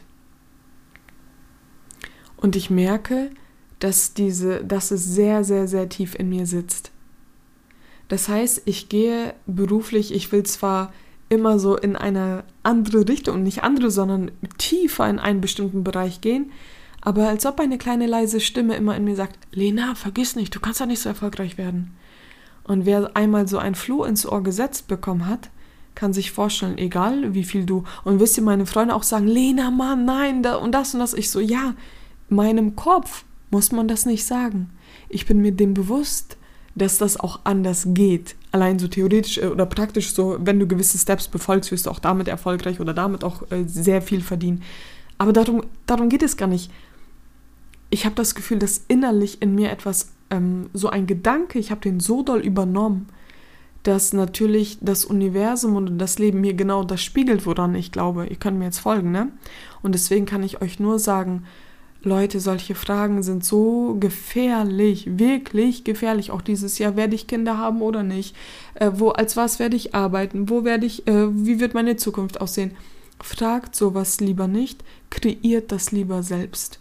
Und ich merke, dass es sehr, sehr, sehr tief in mir sitzt. Das heißt, ich gehe beruflich, ich will zwar immer so in eine andere Richtung, nicht andere, sondern tiefer in einen bestimmten Bereich gehen, aber als ob eine kleine leise Stimme immer in mir sagt, Lena, vergiss nicht, du kannst ja nicht so erfolgreich werden. Und wer einmal so ein Floh ins Ohr gesetzt bekommen hat, kann sich vorstellen, egal wie viel du, und wisst ihr, meine Freunde auch sagen, Lena, Mann, nein, und das. Ich so, ja, meinem Kopf muss man das nicht sagen. Ich bin mir dem bewusst, dass das auch anders geht. Allein so theoretisch oder praktisch so, wenn du gewisse Steps befolgst, wirst du auch damit erfolgreich oder damit auch sehr viel verdienen. Aber darum geht es gar nicht. Ich habe das Gefühl, dass innerlich in mir etwas, so ein Gedanke, ich habe den so doll übernommen, dass natürlich das Universum und das Leben mir genau das spiegelt, woran ich glaube. Ihr könnt mir jetzt folgen, ne? Und deswegen kann ich euch nur sagen, Leute, solche Fragen sind so gefährlich, wirklich gefährlich. Auch dieses Jahr, werde ich Kinder haben oder nicht? Als was werde ich arbeiten? Wie wird meine Zukunft aussehen? Fragt sowas lieber nicht, kreiert das lieber selbst.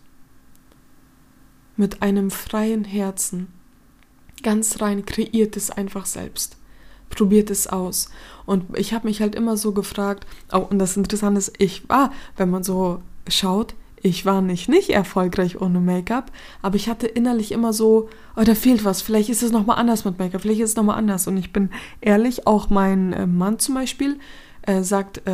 Mit einem freien Herzen, ganz rein, kreiert es einfach selbst. Probiert es aus. Und ich habe mich halt immer so gefragt, und das Interessante ist, wenn man so schaut, ich war nicht erfolgreich ohne Make-up, aber ich hatte innerlich immer so, da fehlt was, vielleicht ist es nochmal anders mit Make-up, vielleicht ist es nochmal anders. Und ich bin ehrlich, auch mein Mann zum Beispiel sagt,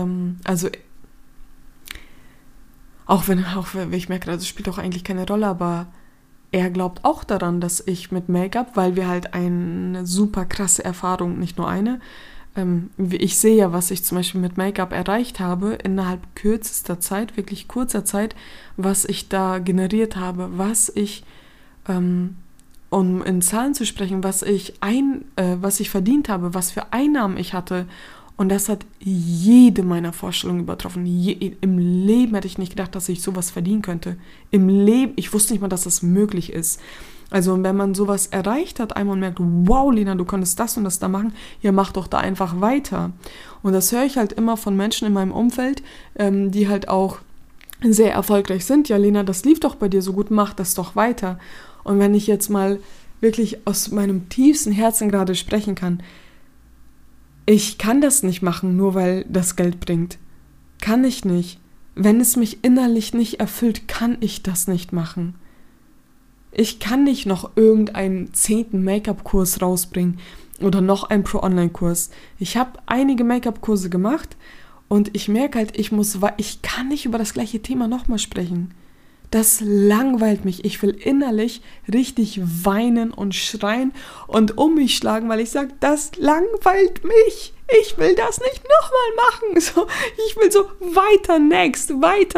auch wenn ich merke, das spielt auch eigentlich keine Rolle, aber er glaubt auch daran, dass ich mit Make-up, weil wir halt eine super krasse Erfahrung, nicht nur eine, ich sehe ja, was ich zum Beispiel mit Make-up erreicht habe, innerhalb kürzester Zeit, wirklich kurzer Zeit, was ich da generiert habe, was ich, um in Zahlen zu sprechen, was ich verdient habe, was für Einnahmen ich hatte. Und das hat jede meiner Vorstellungen übertroffen. Im Leben hätte ich nicht gedacht, dass ich sowas verdienen könnte. Im Leben, ich wusste nicht mal, dass das möglich ist. Also wenn man sowas erreicht hat einmal und merkt, wow, Lena, du konntest das und das da machen, ja, mach doch da einfach weiter. Und das höre ich halt immer von Menschen in meinem Umfeld, die halt auch sehr erfolgreich sind. Ja, Lena, das lief doch bei dir so gut, mach das doch weiter. Und wenn ich jetzt mal wirklich aus meinem tiefsten Herzen gerade sprechen kann, ich kann das nicht machen, nur weil das Geld bringt. Kann ich nicht. Wenn es mich innerlich nicht erfüllt, kann ich das nicht machen. Ich kann nicht noch irgendeinen 10. Make-up-Kurs rausbringen oder noch einen Pro-Online-Kurs. Ich habe einige Make-up-Kurse gemacht und ich merke halt, ich kann nicht über das gleiche Thema nochmal sprechen. Das langweilt mich. Ich will innerlich richtig weinen und schreien und um mich schlagen, weil ich sage, das langweilt mich. Ich will das nicht nochmal machen. So, ich will so weiter next.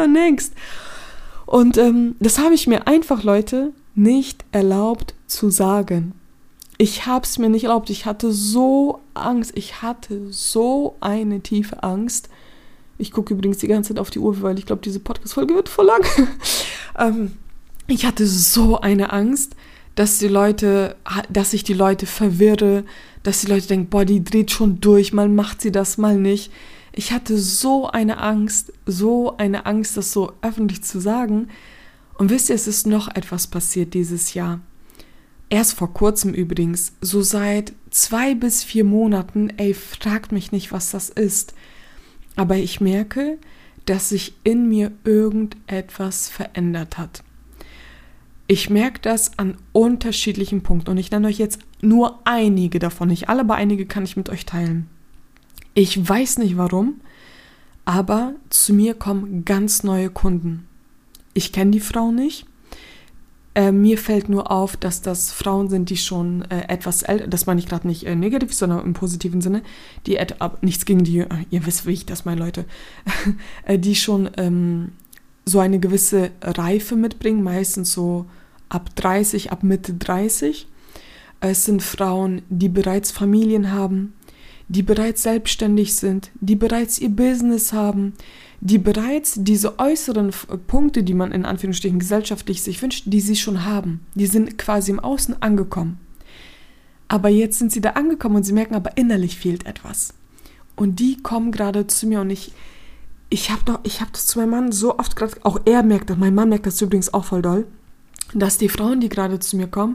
Und das habe ich mir einfach, Leute, nicht erlaubt zu sagen. Ich habe es mir nicht erlaubt. Ich hatte so Angst. Ich hatte so eine tiefe Angst. Ich gucke übrigens die ganze Zeit auf die Uhr, weil ich glaube, diese Podcast-Folge wird voll lang. Ich hatte so eine Angst, dass ich die Leute verwirre, dass die Leute denken, boah, die dreht schon durch, mal macht sie das, mal nicht. Ich hatte so eine Angst, das so öffentlich zu sagen. Und wisst ihr, es ist noch etwas passiert dieses Jahr. Erst vor kurzem übrigens, so seit 2 bis 4 Monaten, fragt mich nicht, was das ist. Aber ich merke, dass sich in mir irgendetwas verändert hat. Ich merke das an unterschiedlichen Punkten und ich nenne euch jetzt nur einige davon, nicht alle, aber einige kann ich mit euch teilen. Ich weiß nicht warum, aber zu mir kommen ganz neue Kunden. Ich kenne die Frau nicht. Mir fällt nur auf, dass das Frauen sind, die schon etwas älter, das meine ich gerade nicht negativ, sondern im positiven Sinne, die nichts gegen die, ihr wisst, wie ich das meine, Leute, die schon so eine gewisse Reife mitbringen, meistens so ab 30, ab Mitte 30. Es sind Frauen, die bereits Familien haben, die bereits selbstständig sind, die bereits ihr Business haben, die bereits diese äußeren Punkte, die man in Anführungsstrichen gesellschaftlich sich wünscht, die sie schon haben. Die sind quasi im Außen angekommen. Aber jetzt sind sie da angekommen und sie merken, aber innerlich fehlt etwas. Und die kommen gerade zu mir und ich habe das zu meinem Mann so oft gerade, auch er merkt das, mein Mann merkt das übrigens auch voll doll, dass die Frauen, die gerade zu mir kommen,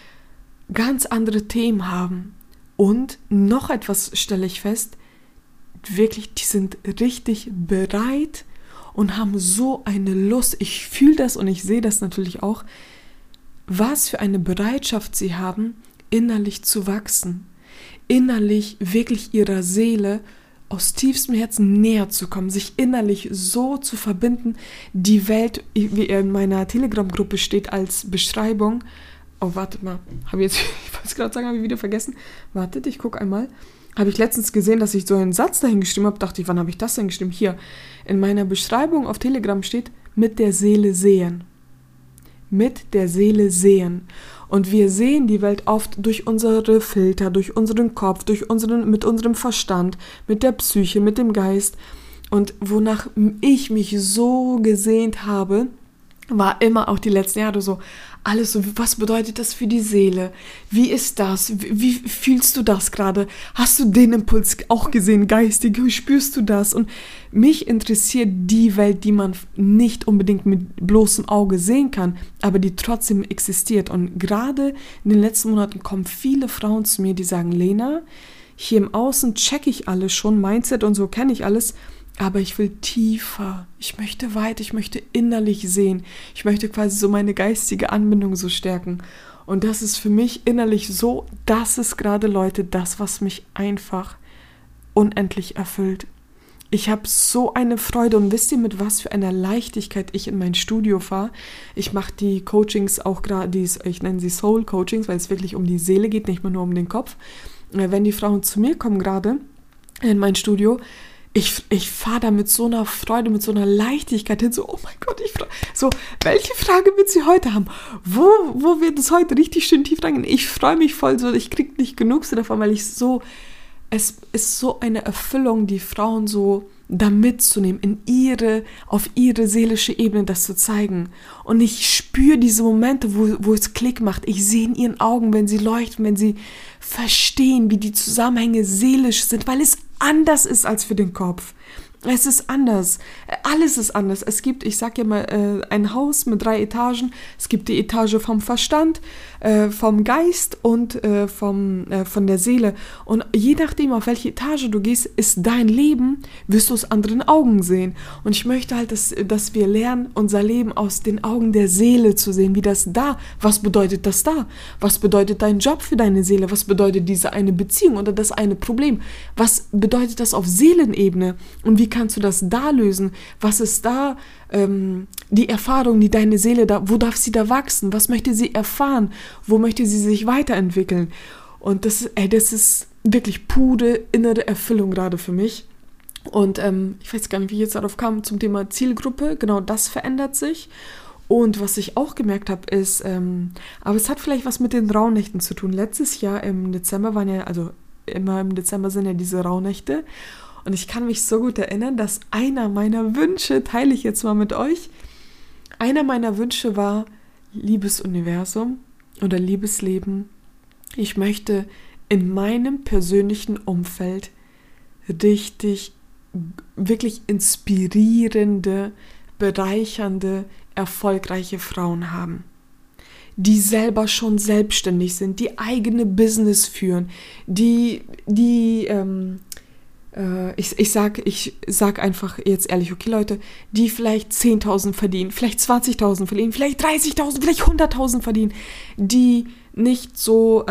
ganz andere Themen haben. Und noch etwas stelle ich fest, wirklich, die sind richtig bereit und haben so eine Lust. Ich fühle das und ich sehe das natürlich auch, was für eine Bereitschaft sie haben, innerlich zu wachsen, innerlich wirklich ihrer Seele aus tiefstem Herzen näher zu kommen, sich innerlich so zu verbinden. Die Welt, wie in meiner Telegram-Gruppe steht als Beschreibung. Oh, wartet mal. Ich wollte gerade sagen, habe ich wieder vergessen. Wartet, ich gucke einmal. Habe ich letztens gesehen, dass ich so einen Satz dahin geschrieben habe. Dachte ich, wann habe ich das denn geschrieben? Hier, in meiner Beschreibung auf Telegram steht, mit der Seele sehen. Mit der Seele sehen. Und wir sehen die Welt oft durch unsere Filter, durch unseren Kopf, mit unserem Verstand, mit der Psyche, mit dem Geist. Und wonach ich mich so gesehnt habe, war immer auch die letzten Jahre so, alles so, was bedeutet das für die Seele? Wie ist das? Wie fühlst du das gerade? Hast du den Impuls auch gesehen, geistig? Wie spürst du das? Und mich interessiert die Welt, die man nicht unbedingt mit bloßem Auge sehen kann, aber die trotzdem existiert. Und gerade in den letzten Monaten kommen viele Frauen zu mir, die sagen, Lena, hier im Außen check ich alles schon, Mindset und so kenne ich alles, aber ich will tiefer, ich möchte weiter, ich möchte innerlich sehen, ich möchte quasi so meine geistige Anbindung so stärken. Und das ist für mich innerlich so, das ist gerade, Leute, das, was mich einfach unendlich erfüllt. Ich habe so eine Freude und wisst ihr, mit was für einer Leichtigkeit ich in mein Studio fahre? Ich mache die Coachings auch gerade, ich nenne sie Soul Coachings, weil es wirklich um die Seele geht, nicht mehr nur um den Kopf. Wenn die Frauen zu mir kommen gerade in mein Studio, ich fahre da mit so einer Freude, mit so einer Leichtigkeit hin, so, oh mein Gott, so, welche Frage wird sie heute haben? Wo wird es heute richtig schön tief reingehen? Ich freue mich voll, so, ich kriege nicht genug davon, weil es ist so eine Erfüllung, die Frauen so da mitzunehmen, auf ihre seelische Ebene das zu zeigen. Und ich spüre diese Momente, wo es Klick macht. Ich sehe in ihren Augen, wenn sie leuchten, wenn sie verstehen, wie die Zusammenhänge seelisch sind, weil es anders ist als für den Kopf. Es ist anders. Alles ist anders. Es gibt, ich sag ja mal, ein Haus mit 3 Etagen. Es gibt die Etage vom Verstand, vom Geist und von der Seele. Und je nachdem, auf welche Etage du gehst, ist dein Leben, wirst du aus anderen Augen sehen. Und ich möchte halt, dass wir lernen, unser Leben aus den Augen der Seele zu sehen. Wie das da? Was bedeutet das da? Was bedeutet dein Job für deine Seele? Was bedeutet diese eine Beziehung oder das eine Problem? Was bedeutet das auf Seelenebene? Und wie kannst du das da lösen? Was ist da die Erfahrung, die deine Seele da, wo darf sie da wachsen? Was möchte sie erfahren? Wo möchte sie sich weiterentwickeln? Und das ist wirklich pure innere Erfüllung gerade für mich. Und ich weiß gar nicht, wie ich jetzt darauf kam, zum Thema Zielgruppe. Genau, das verändert sich. Und was ich auch gemerkt habe, ist, aber es hat vielleicht was mit den Rauhnächten zu tun. Letztes Jahr im Dezember immer im Dezember sind ja diese Rauhnächte. Und ich kann mich so gut erinnern, dass einer meiner Wünsche, teile ich jetzt mal mit euch, einer meiner Wünsche war, liebes Universum oder liebes Leben, ich möchte in meinem persönlichen Umfeld richtig, wirklich inspirierende, bereichernde, erfolgreiche Frauen haben, die selber schon selbstständig sind, die eigene Business führen, ich sag einfach jetzt ehrlich, okay Leute, die vielleicht 10.000 verdienen, vielleicht 20.000 verdienen, vielleicht 30.000, vielleicht 100.000 verdienen, die nicht so,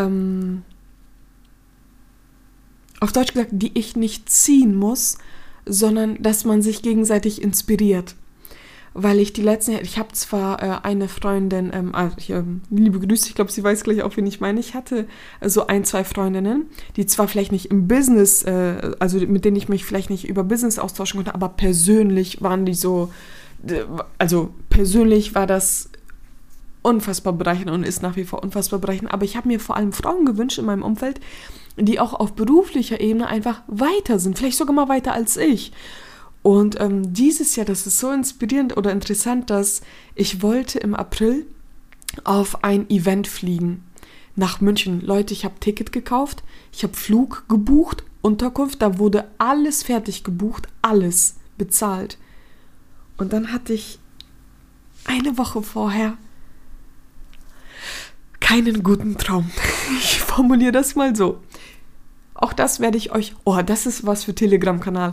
auf Deutsch gesagt, die ich nicht ziehen muss, sondern dass man sich gegenseitig inspiriert. Weil ich ich habe zwar eine Freundin, liebe Grüße, ich glaube, sie weiß gleich auch, wen ich meine. Ich hatte so 2 Freundinnen, die zwar vielleicht nicht im Business, also mit denen ich mich vielleicht nicht über Business austauschen konnte, aber persönlich waren die so, also persönlich war das unfassbar bereichernd und ist nach wie vor unfassbar bereichernd. Aber ich habe mir vor allem Frauen gewünscht in meinem Umfeld, die auch auf beruflicher Ebene einfach weiter sind, vielleicht sogar mal weiter als ich. Und dieses Jahr, das ist so inspirierend oder interessant, dass ich wollte im April auf ein Event fliegen nach München. Leute, ich habe Ticket gekauft, ich habe Flug gebucht, Unterkunft, da wurde alles fertig gebucht, alles bezahlt. Und dann hatte ich eine Woche vorher keinen guten Traum. Ich formuliere das mal so. Auch das werde ich euch... das ist was für Telegram-Kanal.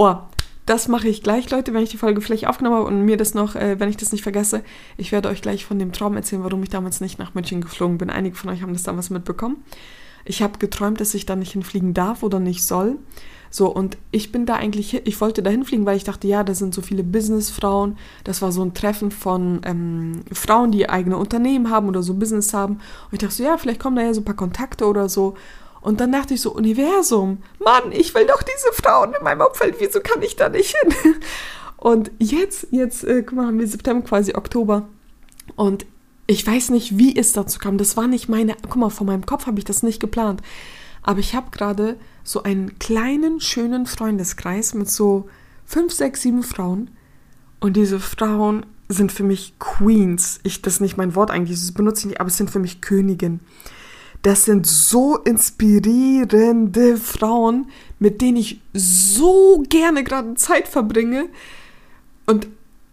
Das mache ich gleich, Leute, wenn ich die Folge vielleicht aufgenommen habe und mir das noch, wenn ich das nicht vergesse. Ich werde euch gleich von dem Traum erzählen, warum ich damals nicht nach München geflogen bin. Einige von euch haben das damals mitbekommen. Ich habe geträumt, dass ich da nicht hinfliegen darf oder nicht soll. So, und ich wollte da hinfliegen, weil ich dachte, ja, da sind so viele Businessfrauen. Das war so ein Treffen von Frauen, die eigene Unternehmen haben oder so Business haben. Und ich dachte so, ja, vielleicht kommen da ja so ein paar Kontakte oder so. Und dann dachte ich so, Universum, Mann, ich will doch diese Frauen in meinem Umfeld, wieso kann ich da nicht hin? Und jetzt, guck mal, haben wir September, quasi Oktober. Und ich weiß nicht, wie es dazu kam. Das war nicht guck mal, von meinem Kopf habe ich das nicht geplant. Aber ich habe gerade so einen kleinen, schönen Freundeskreis mit so 5, 6, 7 Frauen. Und diese Frauen sind für mich Queens. Das ist nicht mein Wort eigentlich, das benutze ich nicht, aber es sind für mich Königinnen. Das sind so inspirierende Frauen, mit denen ich so gerne gerade Zeit verbringe. Und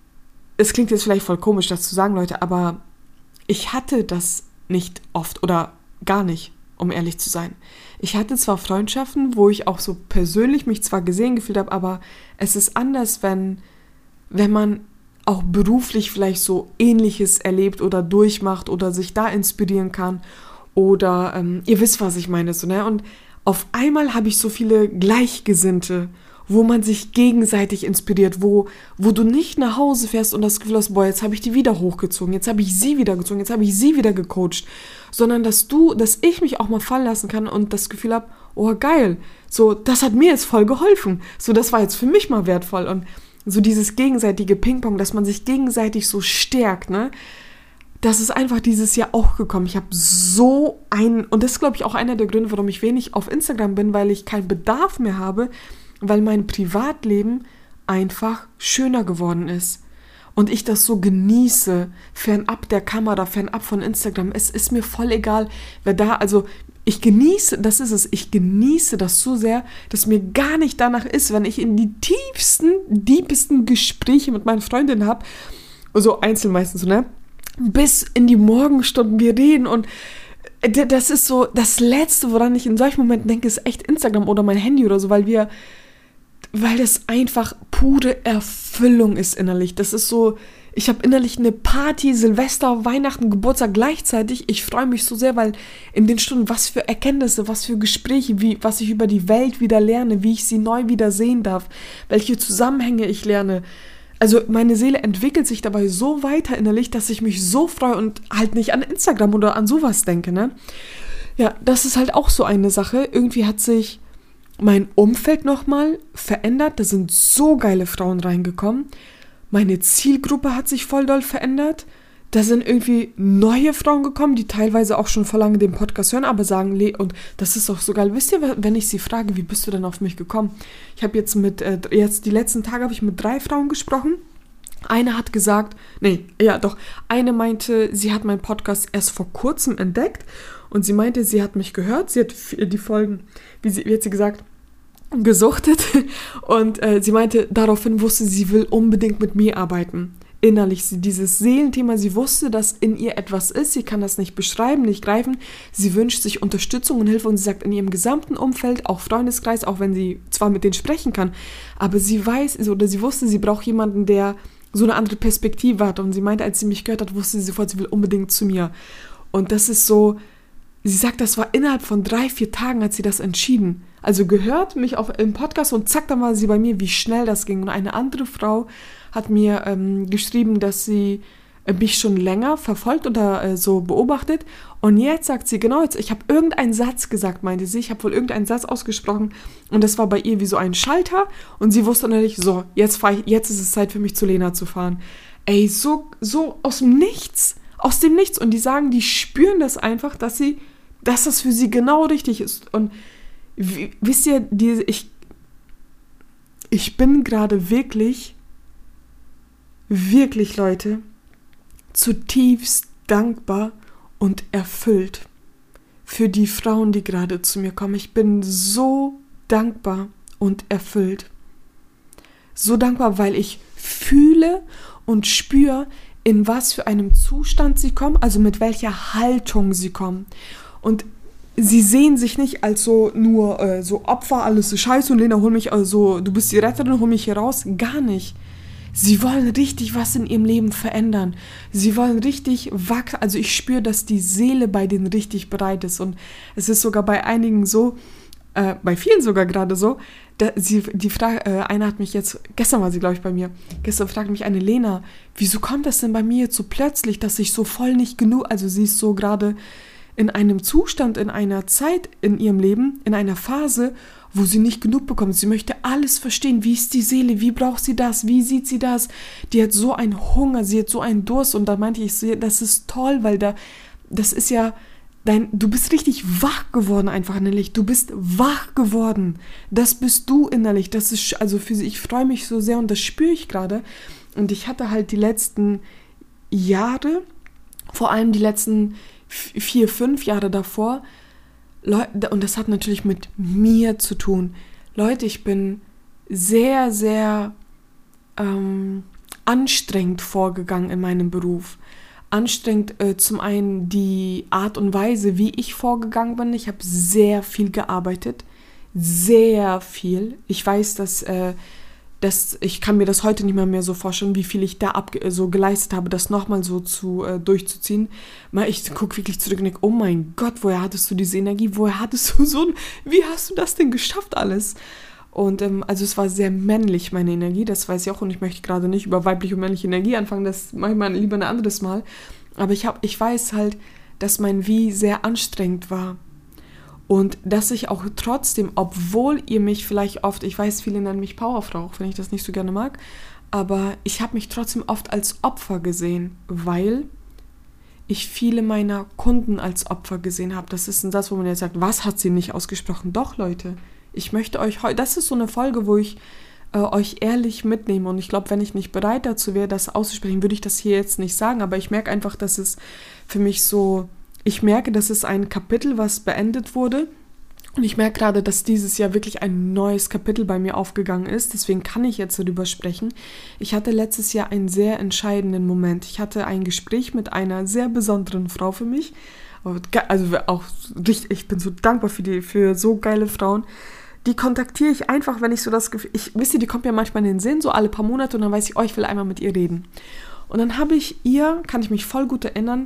es klingt jetzt vielleicht voll komisch, das zu sagen, Leute, aber ich hatte das nicht oft oder gar nicht, um ehrlich zu sein. Ich hatte zwar Freundschaften, wo ich auch so persönlich mich zwar gesehen gefühlt habe, aber es ist anders, wenn man auch beruflich vielleicht so Ähnliches erlebt oder durchmacht oder sich da inspirieren kann. Oder ihr wisst, was ich meine. So, ne? Und auf einmal habe ich so viele Gleichgesinnte, wo man sich gegenseitig inspiriert, wo du nicht nach Hause fährst und das Gefühl hast, boah, jetzt habe ich die wieder hochgezogen, jetzt habe ich sie wieder gezogen, jetzt habe ich sie wieder gecoacht, sondern dass ich mich auch mal fallen lassen kann und das Gefühl habe, oh geil, so, das hat mir jetzt voll geholfen, so, das war jetzt für mich mal wertvoll und so dieses gegenseitige Ping-Pong, dass man sich gegenseitig so stärkt, ne? Das ist einfach dieses Jahr auch gekommen. Ich habe und das ist, glaube ich, auch einer der Gründe, warum ich wenig auf Instagram bin, weil ich keinen Bedarf mehr habe, weil mein Privatleben einfach schöner geworden ist. Und ich das so genieße, fernab der Kamera, fernab von Instagram. Es ist mir voll egal, wer da, also ich genieße das so sehr, dass mir gar nicht danach ist, wenn ich in die deepsten Gespräche mit meinen Freundinnen habe, so einzeln meistens, ne? Bis in die Morgenstunden wir reden und das ist so das Letzte, woran ich in solchen Momenten denke, ist echt Instagram oder mein Handy oder so, weil das einfach pure Erfüllung ist innerlich. Das ist so, ich habe innerlich eine Party, Silvester, Weihnachten, Geburtstag gleichzeitig. Ich freue mich so sehr, weil in den Stunden, was für Erkenntnisse, was für Gespräche, was ich über die Welt wieder lerne, wie ich sie neu wieder sehen darf, welche Zusammenhänge ich lerne. Also meine Seele entwickelt sich dabei so weiter innerlich, dass ich mich so freue und halt nicht an Instagram oder an sowas denke, ne? Ja, das ist halt auch so eine Sache. Irgendwie hat sich mein Umfeld nochmal verändert. Da sind so geile Frauen reingekommen. Meine Zielgruppe hat sich voll doll verändert. Da sind irgendwie neue Frauen gekommen, die teilweise auch schon vor lange den Podcast hören, aber sagen, und das ist doch so geil. Wisst ihr, wenn ich sie frage, wie bist du denn auf mich gekommen? Ich habe jetzt die letzten Tage habe ich mit 3 Frauen gesprochen. Eine hat gesagt, eine meinte, sie hat meinen Podcast erst vor kurzem entdeckt und sie meinte, sie hat mich gehört, sie hat die Folgen, wie hat sie gesagt, gesuchtet und sie meinte, daraufhin wusste sie will unbedingt mit mir arbeiten. Innerlich, dieses Seelenthema, sie wusste, dass in ihr etwas ist, sie kann das nicht beschreiben, nicht greifen, sie wünscht sich Unterstützung und Hilfe und sie sagt, in ihrem gesamten Umfeld, auch Freundeskreis, auch wenn sie zwar mit denen sprechen kann, aber sie wusste, sie braucht jemanden, der so eine andere Perspektive hat und sie meinte, als sie mich gehört hat, wusste sie sofort, sie will unbedingt zu mir und das ist so, sie sagt, das war innerhalb von 3-4 Tagen hat sie das entschieden, also gehört mich im Podcast und zack, dann war sie bei mir, wie schnell das ging und eine andere Frau hat mir geschrieben, dass sie mich schon länger verfolgt oder so beobachtet. Und jetzt sagt sie, genau, ich habe irgendeinen Satz gesagt, meinte sie. Ich habe wohl irgendeinen Satz ausgesprochen. Und das war bei ihr wie so ein Schalter. Und sie wusste natürlich, so, jetzt ist es Zeit für mich zu Lena zu fahren. Ey, so aus dem Nichts. Aus dem Nichts. Und die sagen, die spüren das einfach, dass das für sie genau richtig ist. Und wisst ihr, ich bin gerade wirklich, wirklich, Leute, zutiefst dankbar und erfüllt für die Frauen, die gerade zu mir kommen. Ich bin so dankbar und erfüllt. So dankbar, weil ich fühle und spüre, in was für einem Zustand sie kommen, also mit welcher Haltung sie kommen. Und sie sehen sich nicht als so nur so Opfer, alles so scheiße und Lena, hol mich, also du bist die Retterin, hol mich hier raus. Gar nicht. Sie wollen richtig was in ihrem Leben verändern. Sie wollen richtig wachsen. Also ich spüre, dass die Seele bei denen richtig bereit ist. Und es ist sogar bei einigen so, bei vielen sogar gerade so, einer hat mich jetzt, gestern war sie, glaube ich, bei mir, gestern fragte mich eine Lena, wieso kommt das denn bei mir jetzt so plötzlich, dass ich so voll nicht genug, also sie ist so gerade in einem Zustand, in einer Zeit in ihrem Leben, in einer Phase, wo sie nicht genug bekommt. Sie möchte alles verstehen. Wie ist die Seele? Wie braucht sie das? Wie sieht sie das? Die hat so einen Hunger, sie hat so einen Durst. Und da meinte ich, das ist toll, weil das ist ja, du bist richtig wach geworden einfach innerlich. Du bist wach geworden. Das bist du innerlich. Das ist, also für sie, ich freue mich so sehr und das spüre ich gerade. Und ich hatte halt die letzten Jahre, vor allem die letzten 4, 5 Jahre davor, und das hat natürlich mit mir zu tun. Leute, ich bin sehr, sehr anstrengend vorgegangen in meinem Beruf. Anstrengend zum einen die Art und Weise, wie ich vorgegangen bin. Ich habe sehr viel gearbeitet. Sehr viel. Ich weiß, dass ich kann mir das heute nicht mehr so vorstellen, wie viel ich da so geleistet habe, das nochmal so durchzuziehen. Ich gucke wirklich zurück und denke, oh mein Gott, woher hattest du diese Energie? Woher hattest du wie hast du das denn geschafft alles? Und also es war sehr männlich, meine Energie, das weiß ich auch. Und ich möchte gerade nicht über weibliche und männliche Energie anfangen, das mache ich mal lieber ein anderes Mal. Aber ich weiß halt, dass mein Wie sehr anstrengend war. Und dass ich auch trotzdem, obwohl ihr mich vielleicht oft, ich weiß, viele nennen mich Powerfrau, auch wenn ich das nicht so gerne mag, aber ich habe mich trotzdem oft als Opfer gesehen, weil ich viele meiner Kunden als Opfer gesehen habe. Das ist ein Satz, wo man jetzt sagt, was hat sie nicht ausgesprochen? Doch, Leute, ich möchte euch heute, das ist so eine Folge, wo ich euch ehrlich mitnehme. Und ich glaube, wenn ich nicht bereit dazu wäre, das auszusprechen, würde ich das hier jetzt nicht sagen. Aber ich merke einfach, dass es für mich so, ich merke, das ist ein Kapitel, was beendet wurde. Und ich merke gerade, dass dieses Jahr wirklich ein neues Kapitel bei mir aufgegangen ist. Deswegen kann ich jetzt darüber sprechen. Ich hatte letztes Jahr einen sehr entscheidenden Moment. Ich hatte ein Gespräch mit einer sehr besonderen Frau für mich. Also auch richtig, ich bin so dankbar für so geile Frauen. Die kontaktiere ich einfach, wenn ich so das Gefühl, wisst ihr, die kommt mir manchmal in den Sinn, so alle paar Monate, und dann weiß ich, ich will einmal mit ihr reden. Und dann habe ich kann ich mich voll gut erinnern,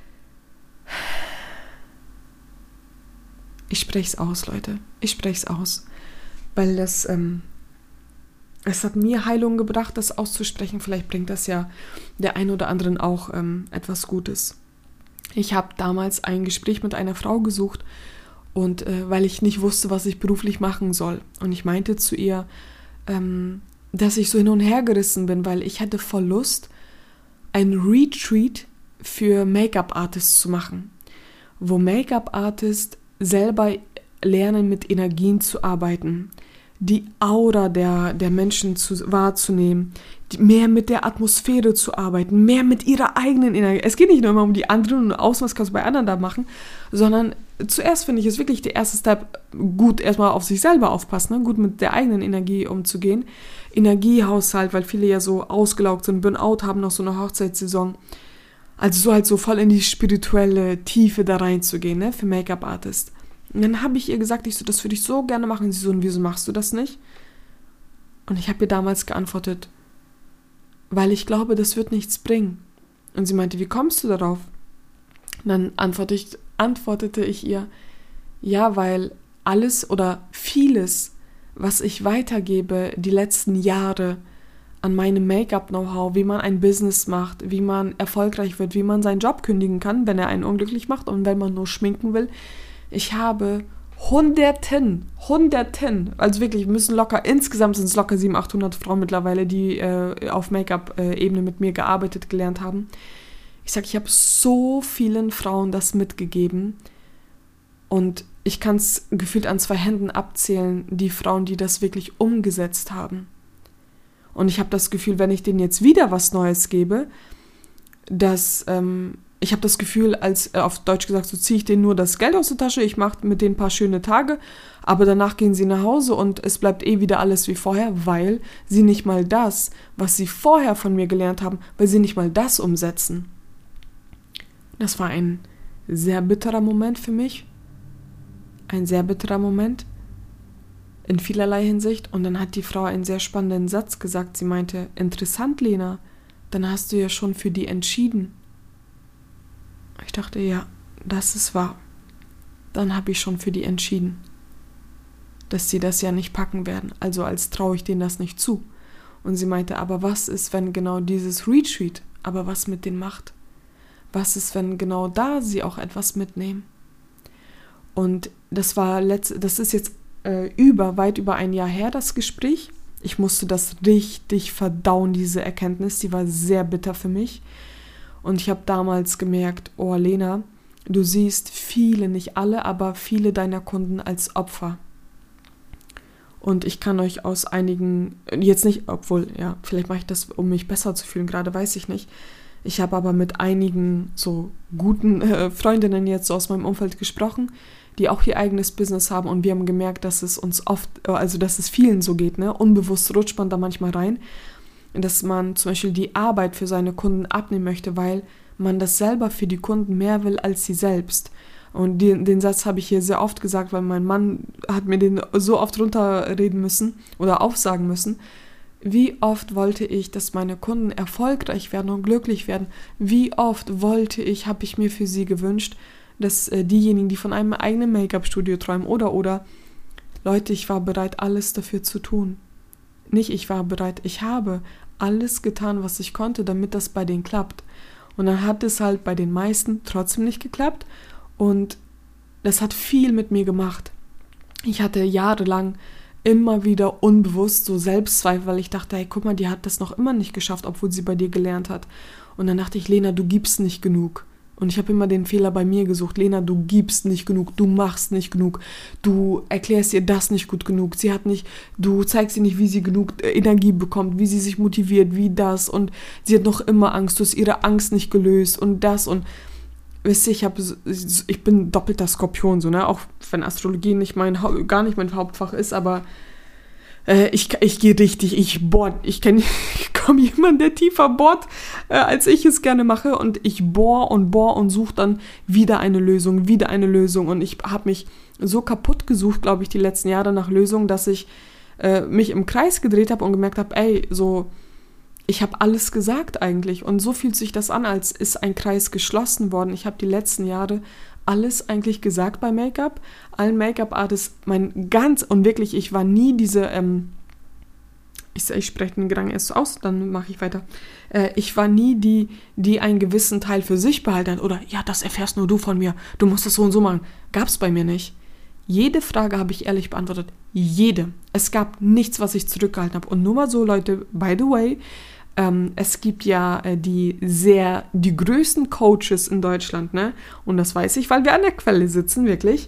ich spreche es aus, Leute. Ich spreche es aus. Weil es hat mir Heilung gebracht, das auszusprechen. Vielleicht bringt das ja der einen oder anderen auch etwas Gutes. Ich habe damals ein Gespräch mit einer Frau gesucht, und weil ich nicht wusste, was ich beruflich machen soll. Und ich meinte zu ihr, dass ich so hin und her gerissen bin, weil ich hatte voll Lust, ein Retreat für Make-up-Artists zu machen, wo Make-up-Artists selber lernen, mit Energien zu arbeiten, die Aura der Menschen wahrzunehmen, mehr mit der Atmosphäre zu arbeiten, mehr mit ihrer eigenen Energie. Es geht nicht nur immer um die anderen und außen, was kannst du bei anderen da machen, sondern zuerst finde ich es wirklich der erste Step, gut erstmal auf sich selber aufpassen, ne? Gut mit der eigenen Energie umzugehen. Energiehaushalt, weil viele ja so ausgelaugt sind, Burnout haben noch so eine Hochzeitssaison. Also so halt so voll in die spirituelle Tiefe da reinzugehen, ne, für Make-up-Artist. Und dann habe ich ihr gesagt, das würde ich so gerne machen. Und sie so, und wieso machst du das nicht? Und ich habe ihr damals geantwortet, weil ich glaube, das wird nichts bringen. Und sie meinte, wie kommst du darauf? Und dann antwortete ich ihr, ja, weil alles oder vieles, was ich weitergebe die letzten Jahre an meinem Make-up-Know-how, wie man ein Business macht, wie man erfolgreich wird, wie man seinen Job kündigen kann, wenn er einen unglücklich macht und wenn man nur schminken will. Ich habe Hunderten, also wirklich, insgesamt sind es locker 700, 800 Frauen mittlerweile, die auf Make-up-Ebene mit mir gelernt haben. Ich sage, ich habe so vielen Frauen das mitgegeben und ich kann es gefühlt an 2 Händen abzählen, die Frauen, die das wirklich umgesetzt haben. Und ich habe das Gefühl, wenn ich denen jetzt wieder was Neues gebe, dass ich habe das Gefühl, als auf Deutsch gesagt, so ziehe ich denen nur das Geld aus der Tasche, ich mache mit denen ein paar schöne Tage, aber danach gehen sie nach Hause und es bleibt wieder alles wie vorher, weil sie nicht mal das, was sie vorher von mir gelernt haben, weil sie nicht mal das umsetzen. Das war ein sehr bitterer Moment für mich. Ein sehr bitterer Moment in vielerlei Hinsicht. Und dann hat die Frau einen sehr spannenden Satz gesagt. Sie meinte, interessant, Lena, dann hast du ja schon für die entschieden. Ich dachte, ja, das ist wahr. Dann habe ich schon für die entschieden, dass sie das ja nicht packen werden. Also als traue ich denen das nicht zu. Und sie meinte, aber was ist, wenn genau dieses Retreat, aber was mit denen macht? Was ist, wenn genau da sie auch etwas mitnehmen? Und das ist jetzt weit über ein Jahr her, das Gespräch. Ich musste das richtig verdauen, diese Erkenntnis. Die war sehr bitter für mich. Und ich habe damals gemerkt, oh Lena, du siehst viele, nicht alle, aber viele deiner Kunden als Opfer. Und ich kann euch aus einigen, jetzt nicht, obwohl, ja, vielleicht mache ich das, um mich besser zu fühlen, gerade weiß ich nicht. Ich habe aber mit einigen so guten Freundinnen jetzt so aus meinem Umfeld gesprochen, die auch ihr eigenes Business haben, und wir haben gemerkt, dass es uns oft, also dass es vielen so geht, ne? Unbewusst rutscht man da manchmal rein, dass man zum Beispiel die Arbeit für seine Kunden abnehmen möchte, weil man das selber für die Kunden mehr will als sie selbst. Und den Satz habe ich hier sehr oft gesagt, weil mein Mann hat mir den so oft runterreden müssen oder aufsagen müssen. Wie oft wollte ich, dass meine Kunden erfolgreich werden und glücklich werden? Wie oft habe ich mir für sie gewünscht, dass diejenigen, die von einem eigenen Make-up-Studio träumen oder, Leute, ich war bereit, alles dafür zu tun. Nicht ich war bereit, ich habe alles getan, was ich konnte, damit das bei denen klappt. Und dann hat es halt bei den meisten trotzdem nicht geklappt und das hat viel mit mir gemacht. Ich hatte jahrelang immer wieder unbewusst so Selbstzweifel, weil ich dachte, hey, guck mal, die hat das noch immer nicht geschafft, obwohl sie bei dir gelernt hat. Und dann dachte ich, Lena, du gibst nicht genug. Und ich habe immer den Fehler bei mir gesucht. Lena, du gibst nicht genug, du machst nicht genug, du erklärst ihr das nicht gut genug. Du zeigst ihr nicht, wie sie genug Energie bekommt, wie sie sich motiviert, wie das. Und sie hat noch immer Angst, du hast ihre Angst nicht gelöst und das. Und wisst ihr, ich bin doppelter Skorpion, so, ne? Auch wenn Astrologie gar nicht mein Hauptfach ist, aber ich gehe richtig, ich komme jemand, der tiefer bohrt, als ich es gerne mache, und ich bohr und suche dann wieder eine Lösung. Und ich habe mich so kaputt gesucht, glaube ich, die letzten Jahre nach Lösungen, dass ich mich im Kreis gedreht habe und gemerkt habe, ich habe alles gesagt eigentlich, und so fühlt sich das an, als ist ein Kreis geschlossen worden. Ich habe die letzten Jahre alles eigentlich gesagt bei Make-up, allen Make-up-Artists, und wirklich, ich war nie diese, ich spreche den Gedanken erst so aus, dann mache ich weiter. Ich war nie die einen gewissen Teil für sich behalten hat, oder, ja, das erfährst nur du von mir, du musst das so und so machen. Gab's bei mir nicht. Jede Frage habe ich ehrlich beantwortet. Jede. Es gab nichts, was ich zurückgehalten habe. Und nur mal so, Leute, by the way, es gibt ja die größten Coaches in Deutschland, ne? Und das weiß ich, weil wir an der Quelle sitzen, wirklich,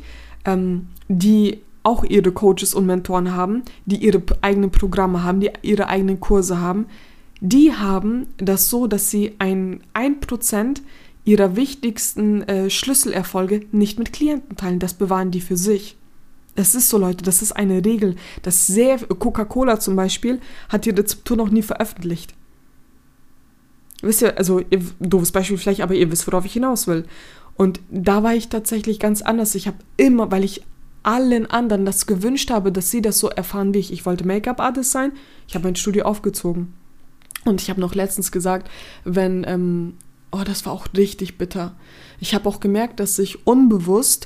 die auch ihre Coaches und Mentoren haben, die ihre eigenen Programme haben, die ihre eigenen Kurse haben. Die haben das so, dass sie 1% ihrer wichtigsten Schlüsselerfolge nicht mit Klienten teilen. Das bewahren die für sich. Das ist so, Leute, das ist eine Regel. Coca-Cola zum Beispiel hat die Rezeptur noch nie veröffentlicht. Wisst ihr, also doofes Beispiel vielleicht, aber ihr wisst, worauf ich hinaus will. Und da war ich tatsächlich ganz anders. Ich habe immer, weil ich allen anderen das gewünscht habe, dass sie das so erfahren wie ich. Ich wollte Make-up-Artist sein, ich habe mein Studio aufgezogen. Und ich habe noch letztens gesagt, das war auch richtig bitter. Ich habe auch gemerkt, dass ich unbewusst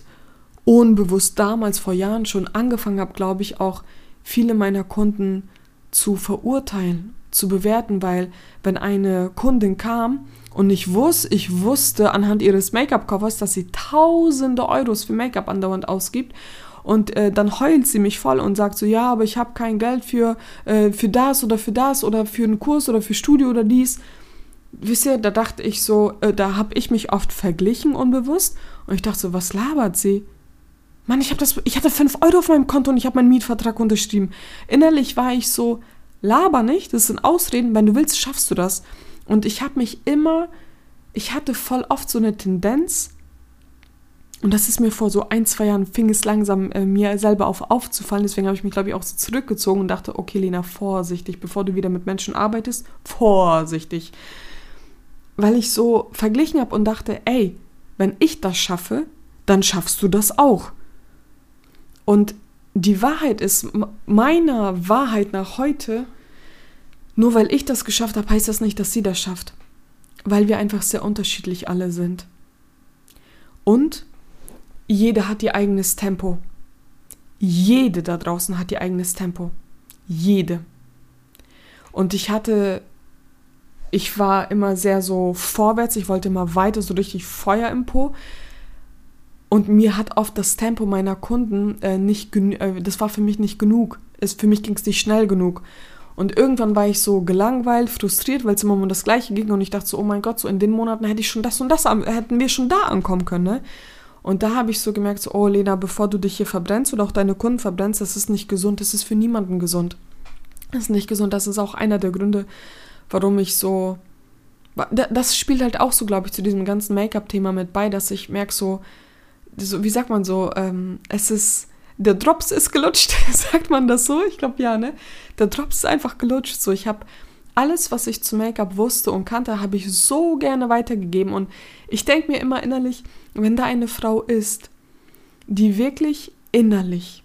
damals vor Jahren schon angefangen habe, glaube ich, auch viele meiner Kunden zu verurteilen, zu bewerten, weil wenn eine Kundin kam und ich wusste anhand ihres Make-up-Covers, dass sie tausende Euros für Make-up andauernd ausgibt, und dann heult sie mich voll und sagt so, ja, aber ich habe kein Geld für das oder für einen Kurs oder für Studio oder dies. Wisst ihr, da dachte ich so, da habe ich mich oft verglichen unbewusst, und ich dachte so, was labert sie? Mann, ich hatte 5 Euro auf meinem Konto und ich habe meinen Mietvertrag unterschrieben. Innerlich war ich so, laber nicht, das sind Ausreden, wenn du willst, schaffst du das. Und ich hatte voll oft so eine Tendenz, und das ist mir vor so 1-2 Jahren, fing es langsam mir selber aufzufallen, deswegen habe ich mich, glaube ich, auch so zurückgezogen und dachte, okay, Lena, vorsichtig, bevor du wieder mit Menschen arbeitest, vorsichtig. Weil ich so verglichen habe und dachte, ey, wenn ich das schaffe, dann schaffst du das auch. Und die Wahrheit ist, meiner Wahrheit nach heute, nur weil ich das geschafft habe, heißt das nicht, dass sie das schafft. Weil wir einfach sehr unterschiedlich alle sind. Und jeder hat ihr eigenes Tempo. Jede da draußen hat ihr eigenes Tempo. Jede. Und ich war immer sehr so vorwärts, ich wollte immer weiter, so richtig Feuer im Po. Und mir hat oft das Tempo meiner Kunden das war für mich nicht genug. Für mich ging es nicht schnell genug. Und irgendwann war ich so gelangweilt, frustriert, weil es immer um das Gleiche ging. Und ich dachte so, oh mein Gott, so in den Monaten hätte ich schon das und das, hätten wir schon da ankommen können, ne? Und da habe ich so gemerkt, so, oh Lena, bevor du dich hier verbrennst oder auch deine Kunden verbrennst, das ist nicht gesund, das ist für niemanden gesund. Das ist nicht gesund, das ist auch einer der Gründe, warum ich so, das spielt halt auch so, glaube ich, zu diesem ganzen Make-up-Thema mit bei, dass ich merke so, wie sagt man so, der Drops ist gelutscht, sagt man das so? Ich glaube ja, ne? Der Drops ist einfach gelutscht, so, ich habe alles, was ich zu Make-up wusste und kannte, habe ich so gerne weitergegeben. Und ich denke mir immer innerlich, wenn da eine Frau ist, die wirklich innerlich,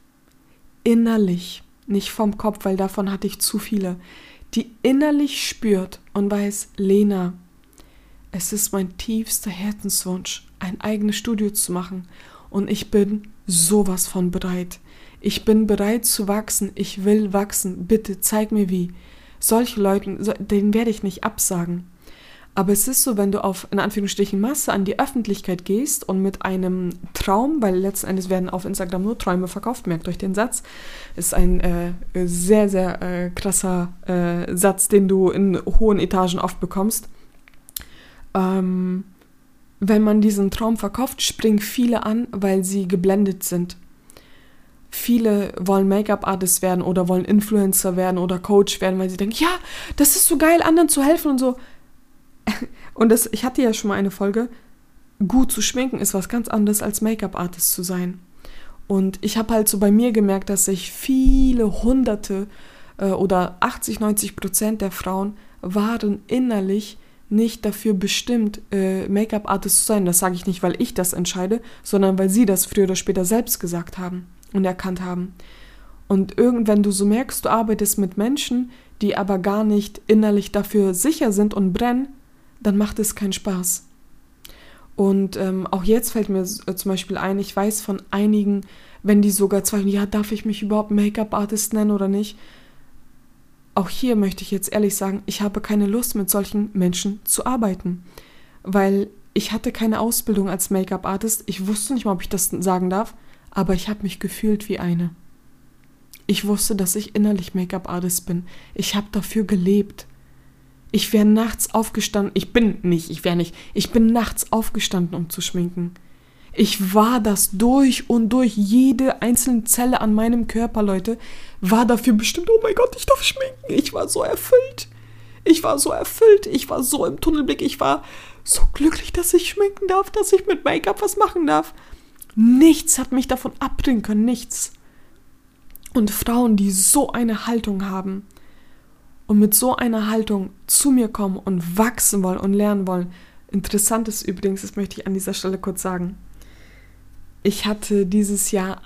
nicht vom Kopf, weil davon hatte ich zu viele, die innerlich spürt und weiß, Lena, es ist mein tiefster Herzenswunsch, ein eigenes Studio zu machen. Und ich bin sowas von bereit. Ich bin bereit zu wachsen. Ich will wachsen. Bitte zeig mir wie. Solche Leuten, denen werde ich nicht absagen. Aber es ist so, wenn du auf, in Anführungsstrichen, Masse an die Öffentlichkeit gehst und mit einem Traum, weil letzten Endes werden auf Instagram nur Träume verkauft, merkt euch den Satz, ist ein sehr, sehr krasser Satz, den du in hohen Etagen oft bekommst. Wenn man diesen Traum verkauft, springen viele an, weil sie geblendet sind. Viele wollen Make-up-Artist werden oder wollen Influencer werden oder Coach werden, weil sie denken, ja, das ist so geil, anderen zu helfen und so. Und ich hatte ja schon mal eine Folge, gut zu schminken ist was ganz anderes als Make-up-Artist zu sein. Und ich habe halt so bei mir gemerkt, dass sich viele Hunderte oder 80-90% der Frauen waren innerlich nicht dafür bestimmt, Make-up-Artist zu sein. Das sage ich nicht, weil ich das entscheide, sondern weil sie das früher oder später selbst gesagt haben und erkannt haben. Und wenn du so merkst, du arbeitest mit Menschen, die aber gar nicht innerlich dafür sicher sind und brennen, dann macht es keinen Spaß. Und auch jetzt fällt mir zum Beispiel ein, ich weiß von einigen, wenn die sogar zweifeln, ja, darf ich mich überhaupt Make-up-Artist nennen oder nicht? Auch hier möchte ich jetzt ehrlich sagen, ich habe keine Lust, mit solchen Menschen zu arbeiten. Weil ich hatte keine Ausbildung als Make-up-Artist. Ich wusste nicht mal, ob ich das sagen darf, aber ich habe mich gefühlt wie eine. Ich wusste, dass ich innerlich Make-up-Artist bin. Ich habe dafür gelebt. Ich wäre nachts aufgestanden. Ich bin nachts aufgestanden, um zu schminken. Ich war das durch und durch. Jede einzelne Zelle an meinem Körper, Leute, war dafür bestimmt, oh mein Gott, ich darf schminken. Ich war so erfüllt. Ich war so im Tunnelblick. Ich war so glücklich, dass ich schminken darf, dass ich mit Make-up was machen darf. Nichts hat mich davon abbringen können, nichts. Und Frauen, die so eine Haltung haben und mit so einer Haltung zu mir kommen und wachsen wollen und lernen wollen. Interessant ist übrigens, das möchte ich an dieser Stelle kurz sagen, ich hatte dieses Jahr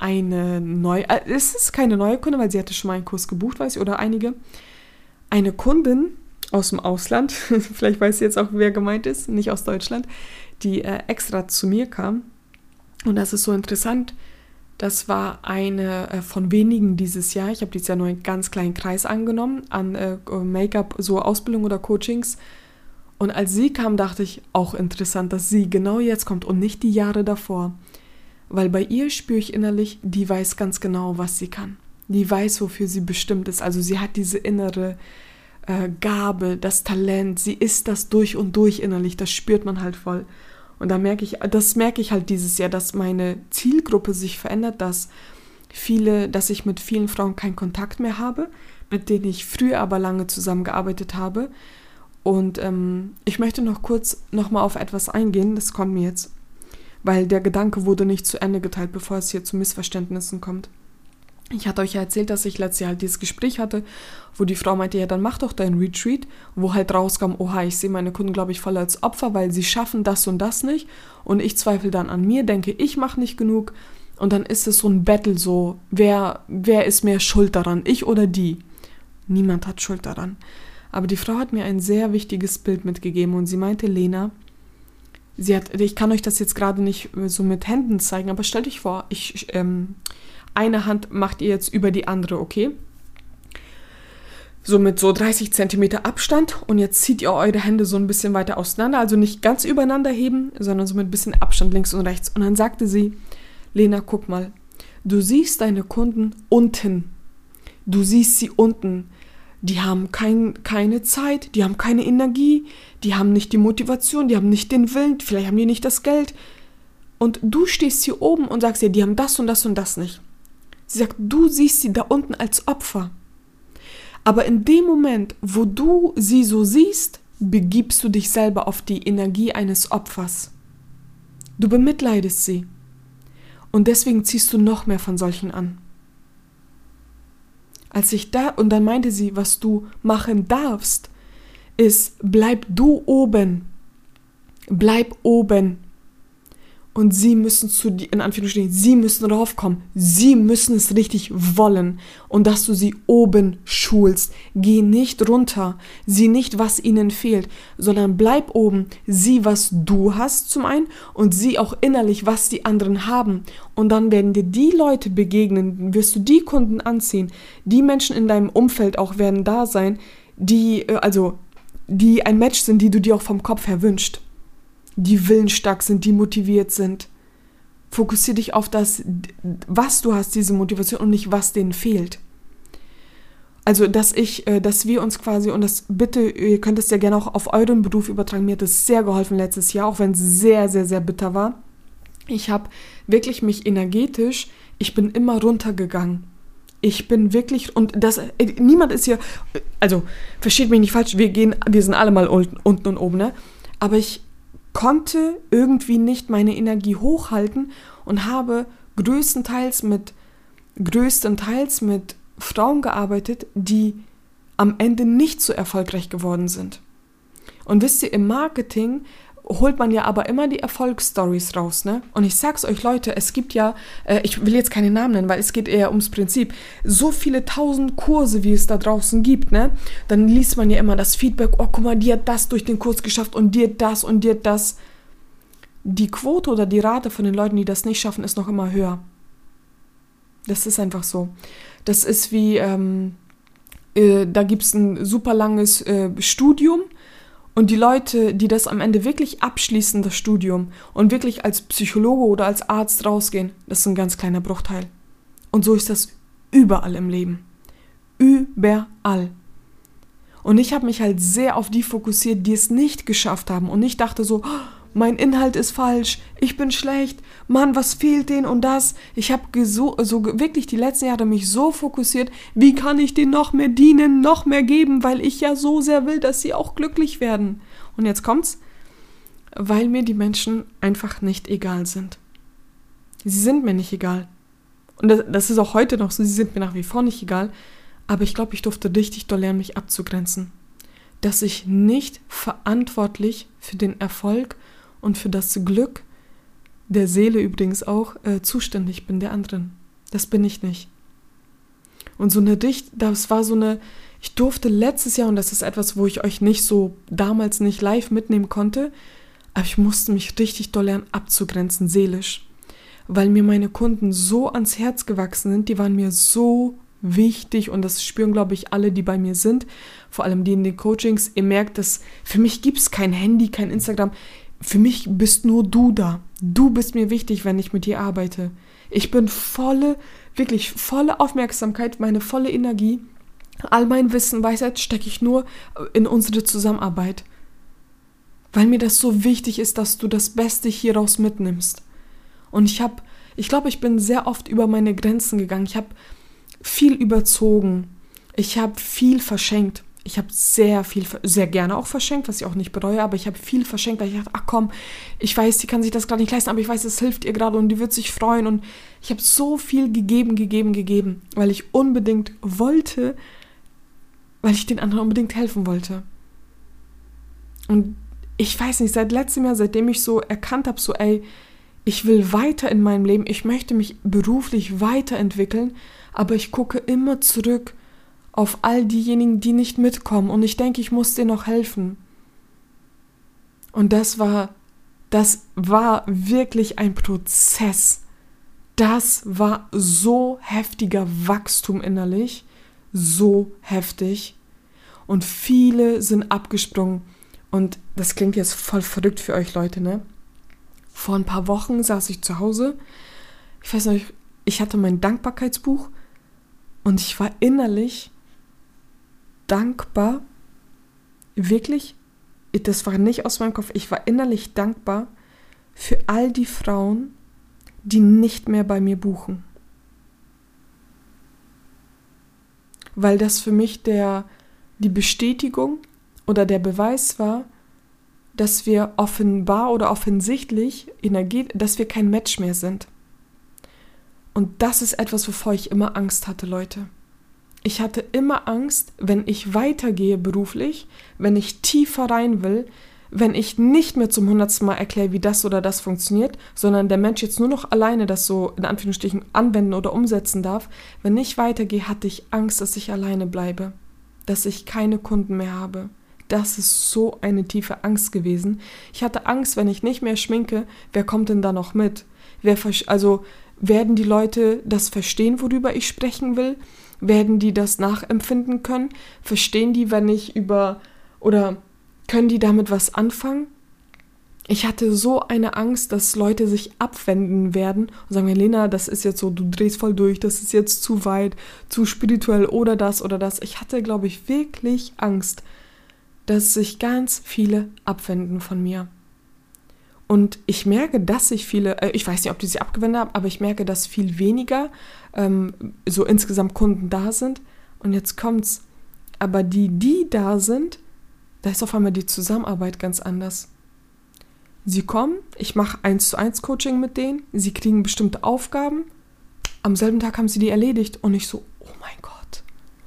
es ist keine neue Kundin, weil sie hatte schon mal einen Kurs gebucht, weiß ich, oder einige. Eine Kundin aus dem Ausland, vielleicht weiß sie jetzt auch, wer gemeint ist, nicht aus Deutschland, die extra zu mir kam. Und das ist so interessant, das war eine von wenigen dieses Jahr. Ich habe dieses Jahr nur einen ganz kleinen Kreis angenommen an Make-up, so Ausbildung oder Coachings. Und als sie kam, dachte ich, auch interessant, dass sie genau jetzt kommt und nicht die Jahre davor. Weil bei ihr spüre ich innerlich, die weiß ganz genau, was sie kann. Die weiß, wofür sie bestimmt ist. Also sie hat diese innere Gabe, das Talent. Sie ist das durch und durch innerlich. Das spürt man halt voll. Und das merke ich halt dieses Jahr, dass meine Zielgruppe sich verändert, dass ich mit vielen Frauen keinen Kontakt mehr habe, mit denen ich früher aber lange zusammengearbeitet habe. Und ich möchte noch mal auf etwas eingehen, das kommt mir jetzt, weil der Gedanke wurde nicht zu Ende geteilt, bevor es hier zu Missverständnissen kommt. Ich hatte euch ja erzählt, dass ich letztes Jahr halt dieses Gespräch hatte, wo die Frau meinte, ja, dann mach doch dein Retreat, wo halt rauskam, oha, ich sehe meine Kunden, glaube ich, voll als Opfer, weil sie schaffen das und das nicht und ich zweifle dann an mir, denke, ich mache nicht genug und dann ist es so ein Battle so, wer ist mehr schuld daran, ich oder die? Niemand hat Schuld daran. Aber die Frau hat mir ein sehr wichtiges Bild mitgegeben und sie meinte, Lena, ich kann euch das jetzt gerade nicht so mit Händen zeigen, aber stellt euch vor, eine Hand macht ihr jetzt über die andere, okay? So mit so 30 Zentimeter Abstand und jetzt zieht ihr eure Hände so ein bisschen weiter auseinander, also nicht ganz übereinander heben, sondern so mit ein bisschen Abstand links und rechts. Und dann sagte sie, Lena, guck mal, du siehst deine Kunden unten, du siehst sie unten, die haben keine Zeit, die haben keine Energie, die haben nicht die Motivation, die haben nicht den Willen, vielleicht haben die nicht das Geld. Und du stehst hier oben und sagst, ja, die haben das und das und das nicht. Sie sagt, du siehst sie da unten als Opfer. Aber in dem Moment, wo du sie so siehst, begibst du dich selber auf die Energie eines Opfers. Du bemitleidest sie. Und deswegen ziehst du noch mehr von solchen an. Und dann meinte sie, was du machen darfst, ist, bleib du oben. Bleib oben. Und sie müssen in Anführungsstrichen, sie müssen raufkommen. Sie müssen es richtig wollen. Und dass du sie oben schulst. Geh nicht runter. Sieh nicht, was ihnen fehlt, sondern bleib oben. Sieh, was du hast zum einen und sieh auch innerlich, was die anderen haben. Und dann werden dir die Leute begegnen, wirst du die Kunden anziehen. Die Menschen in deinem Umfeld auch werden da sein, die ein Match sind, die du dir auch vom Kopf her wünschst. Die willensstark sind, die motiviert sind. Fokussiere dich auf das, was du hast, diese Motivation und nicht, was denen fehlt. Also, dass wir uns quasi, und das bitte, ihr könnt es ja gerne auch auf euren Beruf übertragen, mir hat das sehr geholfen letztes Jahr, auch wenn es sehr, sehr, sehr bitter war. Ich habe wirklich mich energetisch, ich bin immer runtergegangen. Ich bin wirklich, und niemand ist hier, also, versteht mich nicht falsch, wir sind alle mal unten und oben, ne? Aber ich konnte irgendwie nicht meine Energie hochhalten und habe größtenteils mit Frauen gearbeitet, die am Ende nicht so erfolgreich geworden sind. Und wisst ihr, im Marketing holt man ja aber immer die Erfolgsstories raus, ne? Und ich sag's euch, Leute, es gibt ja, ich will jetzt keine Namen nennen, weil es geht eher ums Prinzip, so viele 1000 Kurse, wie es da draußen gibt, ne? Dann liest man ja immer das Feedback, oh, guck mal, die hat das durch den Kurs geschafft und die hat das und die hat das. Die Quote oder die Rate von den Leuten, die das nicht schaffen, ist noch immer höher. Das ist einfach so. Das ist wie, da gibt's ein super langes Studium. Und die Leute, die das am Ende wirklich abschließen, das Studium, und wirklich als Psychologe oder als Arzt rausgehen, das ist ein ganz kleiner Bruchteil. Und so ist das überall im Leben. Überall. Und ich habe mich halt sehr auf die fokussiert, die es nicht geschafft haben. Und ich dachte so, mein Inhalt ist falsch, ich bin schlecht, Mann, was fehlt denen und das? Ich habe wirklich die letzten Jahre mich so fokussiert, wie kann ich denen noch mehr dienen, noch mehr geben, weil ich ja so sehr will, dass sie auch glücklich werden. Und jetzt kommt's, weil mir die Menschen einfach nicht egal sind. Sie sind mir nicht egal. Und das ist auch heute noch so, sie sind mir nach wie vor nicht egal, aber ich glaube, ich durfte richtig doll lernen, mich abzugrenzen. Dass ich nicht verantwortlich für den Erfolg und für das Glück der Seele übrigens auch zuständig bin, der anderen. Das bin ich nicht. Und ich durfte letztes Jahr, und das ist etwas, wo ich euch damals nicht live mitnehmen konnte, aber ich musste mich richtig doll lernen abzugrenzen, seelisch. Weil mir meine Kunden so ans Herz gewachsen sind, die waren mir so wichtig und das spüren, glaube ich, alle, die bei mir sind, vor allem die in den Coachings. Ihr merkt, dass für mich gibt es kein Handy, kein Instagram. Für mich bist nur du da. Du bist mir wichtig, wenn ich mit dir arbeite. Ich bin volle Aufmerksamkeit, meine volle Energie, all mein Wissen, Weisheit stecke ich nur in unsere Zusammenarbeit. weil mir das so wichtig ist, dass du das Beste hieraus mitnimmst. Und ich glaube, ich bin sehr oft über meine Grenzen gegangen. Ich habe viel überzogen. Ich habe viel verschenkt. Ich habe sehr gerne auch verschenkt, was ich auch nicht bereue, aber ich habe viel verschenkt, weil ich dachte, ach komm, ich weiß, die kann sich das gerade nicht leisten, aber ich weiß, es hilft ihr gerade und die wird sich freuen. Und ich habe so viel gegeben, weil ich unbedingt wollte, weil ich den anderen unbedingt helfen wollte. Und ich weiß nicht, seit letztem Jahr, seitdem ich so erkannt habe, so ich will weiter in meinem Leben, ich möchte mich beruflich weiterentwickeln, aber ich gucke immer zurück auf all diejenigen, die nicht mitkommen. Und ich denke, ich muss denen noch helfen. Und das war wirklich ein Prozess. Das war so heftiger Wachstum innerlich. So heftig. Und viele sind abgesprungen. Und das klingt jetzt voll verrückt für euch Leute, ne? Vor ein paar Wochen saß ich zu Hause. Ich weiß noch, ich hatte mein Dankbarkeitsbuch. Und ich war innerlich dankbar, wirklich, das war nicht aus meinem Kopf, ich war innerlich dankbar für all die Frauen, die nicht mehr bei mir buchen. Weil das für mich die Bestätigung oder der Beweis war, dass wir offenbar oder offensichtlich dass wir kein Match mehr sind. Und das ist etwas, wovor ich immer Angst hatte, Leute. Ich hatte immer Angst, wenn ich weitergehe beruflich, wenn ich tiefer rein will, wenn ich nicht mehr zum 100. Mal erkläre, wie das oder das funktioniert, sondern der Mensch jetzt nur noch alleine das so in Anführungsstrichen anwenden oder umsetzen darf. Wenn ich weitergehe, hatte ich Angst, dass ich alleine bleibe, dass ich keine Kunden mehr habe. Das ist so eine tiefe Angst gewesen. Ich hatte Angst, wenn ich nicht mehr schminke, wer kommt denn da noch mit? Werden die Leute das verstehen, worüber ich sprechen will? Werden die das nachempfinden können? Verstehen die, wenn ich oder können die damit was anfangen? Ich hatte so eine Angst, dass Leute sich abwenden werden und sagen, Lena, das ist jetzt so, du drehst voll durch, das ist jetzt zu weit, zu spirituell oder das oder das. Ich hatte, glaube ich, wirklich Angst, dass sich ganz viele abwenden von mir. Und ich merke, dass sich viele, ich weiß nicht, ob die sich abgewendet haben, aber ich merke, dass viel weniger so insgesamt Kunden da sind. Und jetzt kommt's. Aber die da sind, da ist auf einmal die Zusammenarbeit ganz anders. Sie kommen, ich mache 1:1 Coaching mit denen, sie kriegen bestimmte Aufgaben, am selben Tag haben sie die erledigt und ich so, oh mein Gott.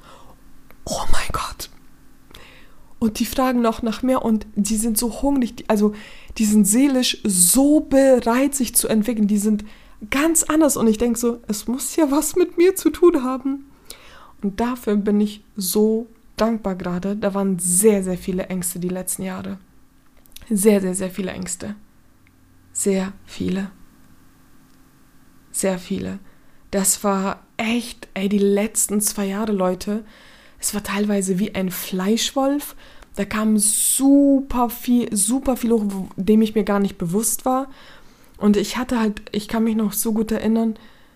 Und die fragen noch nach mehr und die sind so hungrig, die sind seelisch so bereit, sich zu entwickeln, die sind ganz anders und ich denke so, es muss ja was mit mir zu tun haben. Und dafür bin ich so dankbar gerade. Da waren sehr, sehr viele Ängste die letzten Jahre. Sehr, sehr, sehr viele Ängste. Sehr viele. Sehr viele. Das war echt, die letzten 2 Jahre, Leute. Es war teilweise wie ein Fleischwolf. Da kam super viel hoch, dem ich mir gar nicht bewusst war. Und ich kann mich noch so gut erinnern,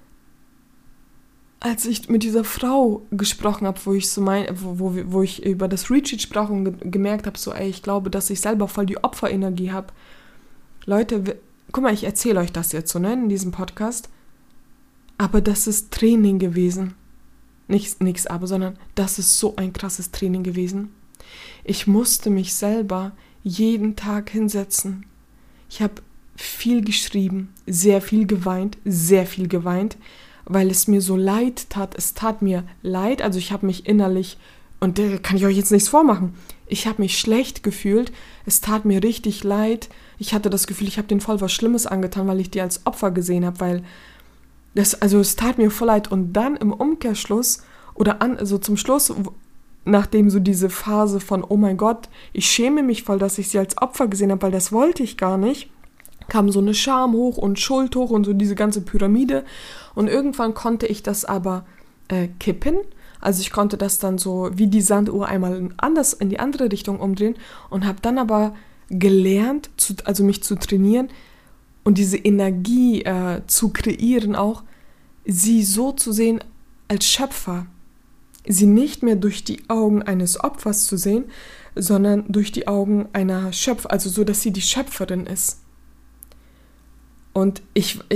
als ich mit dieser Frau gesprochen habe, wo ich über das Retreat sprach und gemerkt habe, so, ich glaube, dass ich selber voll die Opferenergie habe. Leute, guck mal, ich erzähle euch das jetzt so, ne, in diesem Podcast. Aber das ist Training gewesen. Nichts aber, sondern das ist so ein krasses Training gewesen. Ich musste mich selber jeden Tag hinsetzen. Ich habe viel geschrieben, sehr viel geweint, weil es mir so leid tat. Es tat mir leid, also ich habe mich innerlich, und da kann ich euch jetzt nichts vormachen, ich habe mich schlecht gefühlt, es tat mir richtig leid. Ich hatte das Gefühl, ich habe denen voll was Schlimmes angetan, weil ich die als Opfer gesehen habe, weil es tat mir voll leid. Und dann im Umkehrschluss zum Schluss, nachdem so diese Phase von, oh mein Gott, ich schäme mich voll, dass ich sie als Opfer gesehen habe, weil das wollte ich gar nicht, kam so eine Scham hoch und Schuld hoch und so diese ganze Pyramide. Und irgendwann konnte ich das aber kippen. Also ich konnte das dann so wie die Sanduhr einmal anders in die andere Richtung umdrehen und habe dann aber gelernt, mich zu trainieren und diese Energie zu kreieren auch, sie so zu sehen als Schöpfer. Sie nicht mehr durch die Augen eines Opfers zu sehen, sondern durch die Augen einer also so, dass sie die Schöpferin ist. Und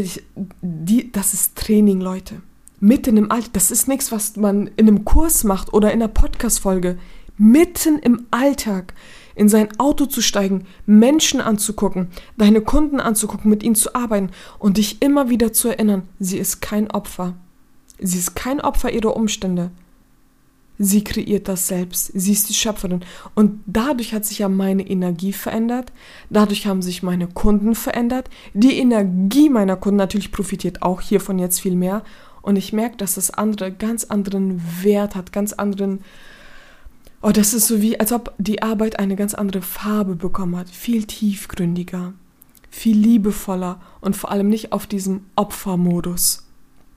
das ist Training, Leute. Mitten im Alltag. Das ist nichts, was man in einem Kurs macht oder in einer Podcast-Folge. Mitten im Alltag in sein Auto zu steigen, Menschen anzugucken, deine Kunden anzugucken, mit ihnen zu arbeiten und dich immer wieder zu erinnern, sie ist kein Opfer. Sie ist kein Opfer ihrer Umstände. Sie kreiert das selbst. Sie ist die Schöpferin. Und dadurch hat sich ja meine Energie verändert. Dadurch haben sich meine Kunden verändert. Die Energie meiner Kunden natürlich profitiert auch hiervon jetzt viel mehr. Und ich merke, dass das andere ganz anderen Wert hat, ganz anderen... Oh, das ist so wie, als ob die Arbeit eine ganz andere Farbe bekommen hat. Viel tiefgründiger, viel liebevoller und vor allem nicht auf diesem Opfermodus.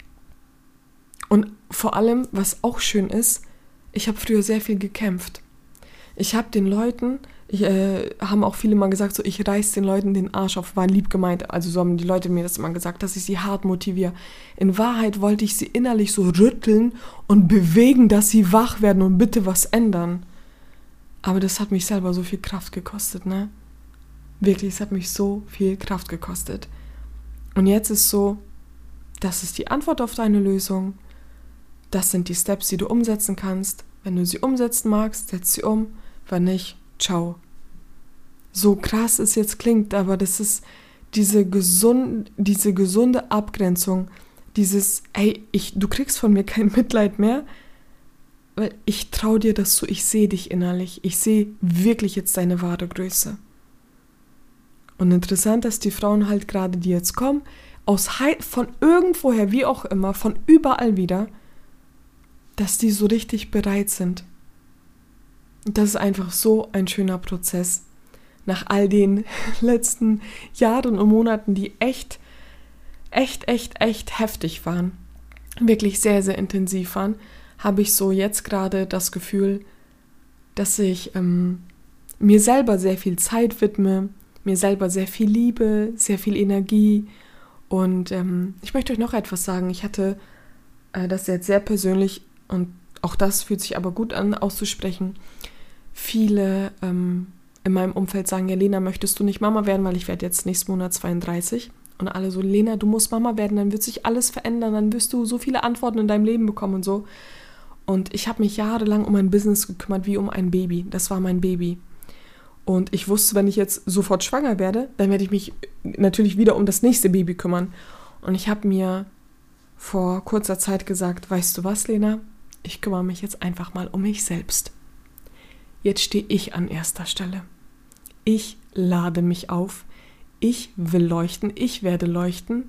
Und vor allem, was auch schön ist, ich habe früher sehr viel gekämpft. Ich habe den Leuten, haben auch viele mal gesagt, so ich reiß den Leuten den Arsch auf, war lieb gemeint. Also so haben die Leute mir das immer gesagt, dass ich sie hart motiviere. In Wahrheit wollte ich sie innerlich so rütteln und bewegen, dass sie wach werden und bitte was ändern. Aber das hat mich selber so viel Kraft gekostet, ne? Wirklich, es hat mich so viel Kraft gekostet. Und jetzt ist so, das ist die Antwort auf deine Lösung. Das sind die Steps, die du umsetzen kannst. Wenn du sie umsetzen magst, setz sie um. Wenn nicht, ciao. So krass es jetzt klingt, aber das ist diese gesunde Abgrenzung. Dieses, du kriegst von mir kein Mitleid mehr, weil ich traue dir das zu, ich sehe dich innerlich. Ich sehe wirklich jetzt deine wahre Größe. Und interessant, dass die Frauen halt gerade, die jetzt kommen, von irgendwoher, wie auch immer, von überall wieder, dass die so richtig bereit sind. Und das ist einfach so ein schöner Prozess. Nach all den letzten Jahren und Monaten, die echt heftig waren, wirklich sehr, sehr intensiv waren, habe ich so jetzt gerade das Gefühl, dass ich mir selber sehr viel Zeit widme, mir selber sehr viel Liebe, sehr viel Energie. Und ich möchte euch noch etwas sagen. Ich hatte das jetzt sehr persönlich, und auch das fühlt sich aber gut an, auszusprechen. Viele in meinem Umfeld sagen, ja, Lena, möchtest du nicht Mama werden, weil ich werde jetzt nächsten Monat 32. Und alle so, Lena, du musst Mama werden, dann wird sich alles verändern, dann wirst du so viele Antworten in deinem Leben bekommen und so. Und ich habe mich jahrelang um mein Business gekümmert, wie um ein Baby. Das war mein Baby. Und ich wusste, wenn ich jetzt sofort schwanger werde, dann werde ich mich natürlich wieder um das nächste Baby kümmern. Und ich habe mir vor kurzer Zeit gesagt, weißt du was, Lena? Ich kümmere mich jetzt einfach mal um mich selbst. Jetzt stehe ich an erster Stelle. Ich lade mich auf. Ich will leuchten. Ich werde leuchten.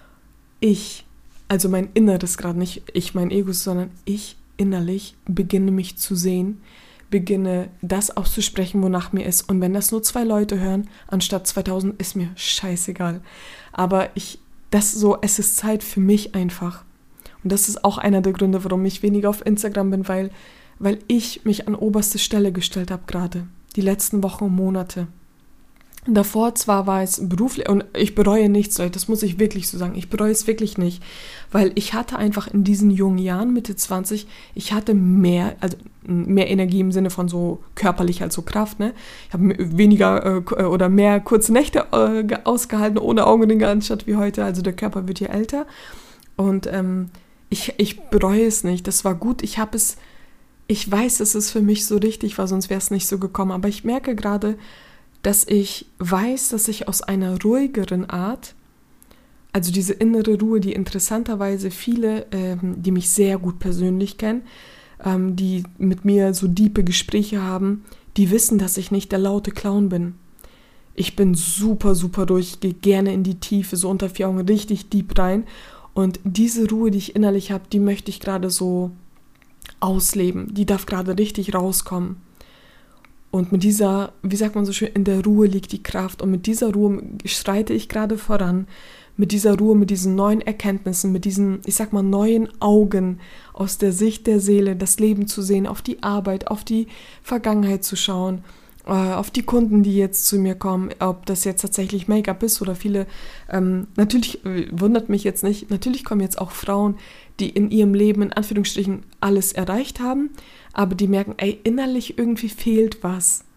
Also mein Inneres gerade, nicht ich, mein Ego, sondern ich innerlich beginne mich zu sehen, beginne das auszusprechen, wonach mir ist. Und wenn das nur 2 Leute hören, anstatt 2000, ist mir scheißegal. Aber es ist Zeit für mich einfach. Und das ist auch einer der Gründe, warum ich weniger auf Instagram bin, weil ich mich an oberste Stelle gestellt habe gerade, die letzten Wochen und Monate. Davor zwar war es beruflich, und ich bereue nichts, Leute, das muss ich wirklich so sagen, ich bereue es wirklich nicht, weil ich hatte einfach in diesen jungen Jahren, Mitte 20, ich hatte mehr Energie im Sinne von so körperlich als so Kraft, ne? Ich habe weniger oder mehr kurze Nächte ausgehalten, ohne Augenringe anstatt wie heute, also der Körper wird hier älter und ich bereue es nicht, das war gut, ich weiß, dass es für mich so richtig war, sonst wäre es nicht so gekommen, aber ich merke gerade, dass ich weiß, dass ich aus einer ruhigeren Art, also diese innere Ruhe, die interessanterweise viele, die mich sehr gut persönlich kennen, die mit mir so tiefe Gespräche haben, die wissen, dass ich nicht der laute Clown bin. Ich bin super, super ruhig, ich gehe gerne in die Tiefe, so unter 4 Augen richtig deep rein. Und diese Ruhe, die ich innerlich habe, die möchte ich gerade so ausleben. Die darf gerade richtig rauskommen. Und mit dieser, wie sagt man so schön, in der Ruhe liegt die Kraft. Und mit dieser Ruhe schreite ich gerade voran. Mit dieser Ruhe, mit diesen neuen Erkenntnissen, mit diesen, ich sag mal, neuen Augen aus der Sicht der Seele, das Leben zu sehen, auf die Arbeit, auf die Vergangenheit zu schauen, auf die Kunden, die jetzt zu mir kommen, ob das jetzt tatsächlich Make-up ist oder viele, natürlich wundert mich jetzt nicht, natürlich kommen jetzt auch Frauen, die in ihrem Leben in Anführungsstrichen alles erreicht haben, aber die merken, innerlich irgendwie fehlt was.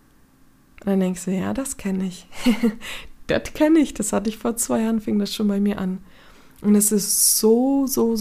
dann denkst du, ja, das kenne ich. Das kenne ich, das hatte ich vor 2 Jahren, fing das schon bei mir an. Und es ist so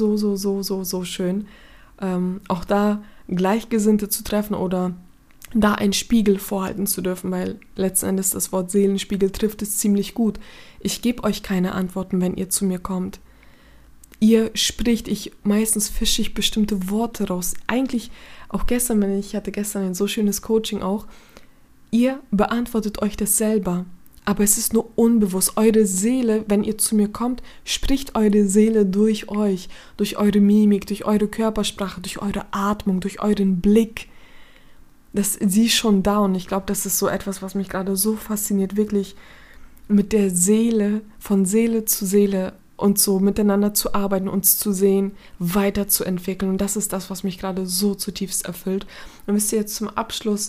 schön, auch da Gleichgesinnte zu treffen oder da einen Spiegel vorhalten zu dürfen, weil letzten Endes das Wort Seelenspiegel trifft es ziemlich gut. Ich gebe euch keine Antworten, wenn ihr zu mir kommt. Ihr spricht, meistens fische ich bestimmte Worte raus. Eigentlich, auch gestern, ich hatte gestern ein so schönes Coaching auch, ihr beantwortet euch das selber. Aber es ist nur unbewusst. Eure Seele, wenn ihr zu mir kommt, spricht eure Seele durch euch, durch eure Mimik, durch eure Körpersprache, durch eure Atmung, durch euren Blick. Sie ist schon da und ich glaube, das ist so etwas, was mich gerade so fasziniert, wirklich mit der Seele, von Seele zu Seele und so miteinander zu arbeiten, uns zu sehen, weiterzuentwickeln. Und das ist das, was mich gerade so zutiefst erfüllt. Und wisst ihr, jetzt zum Abschluss,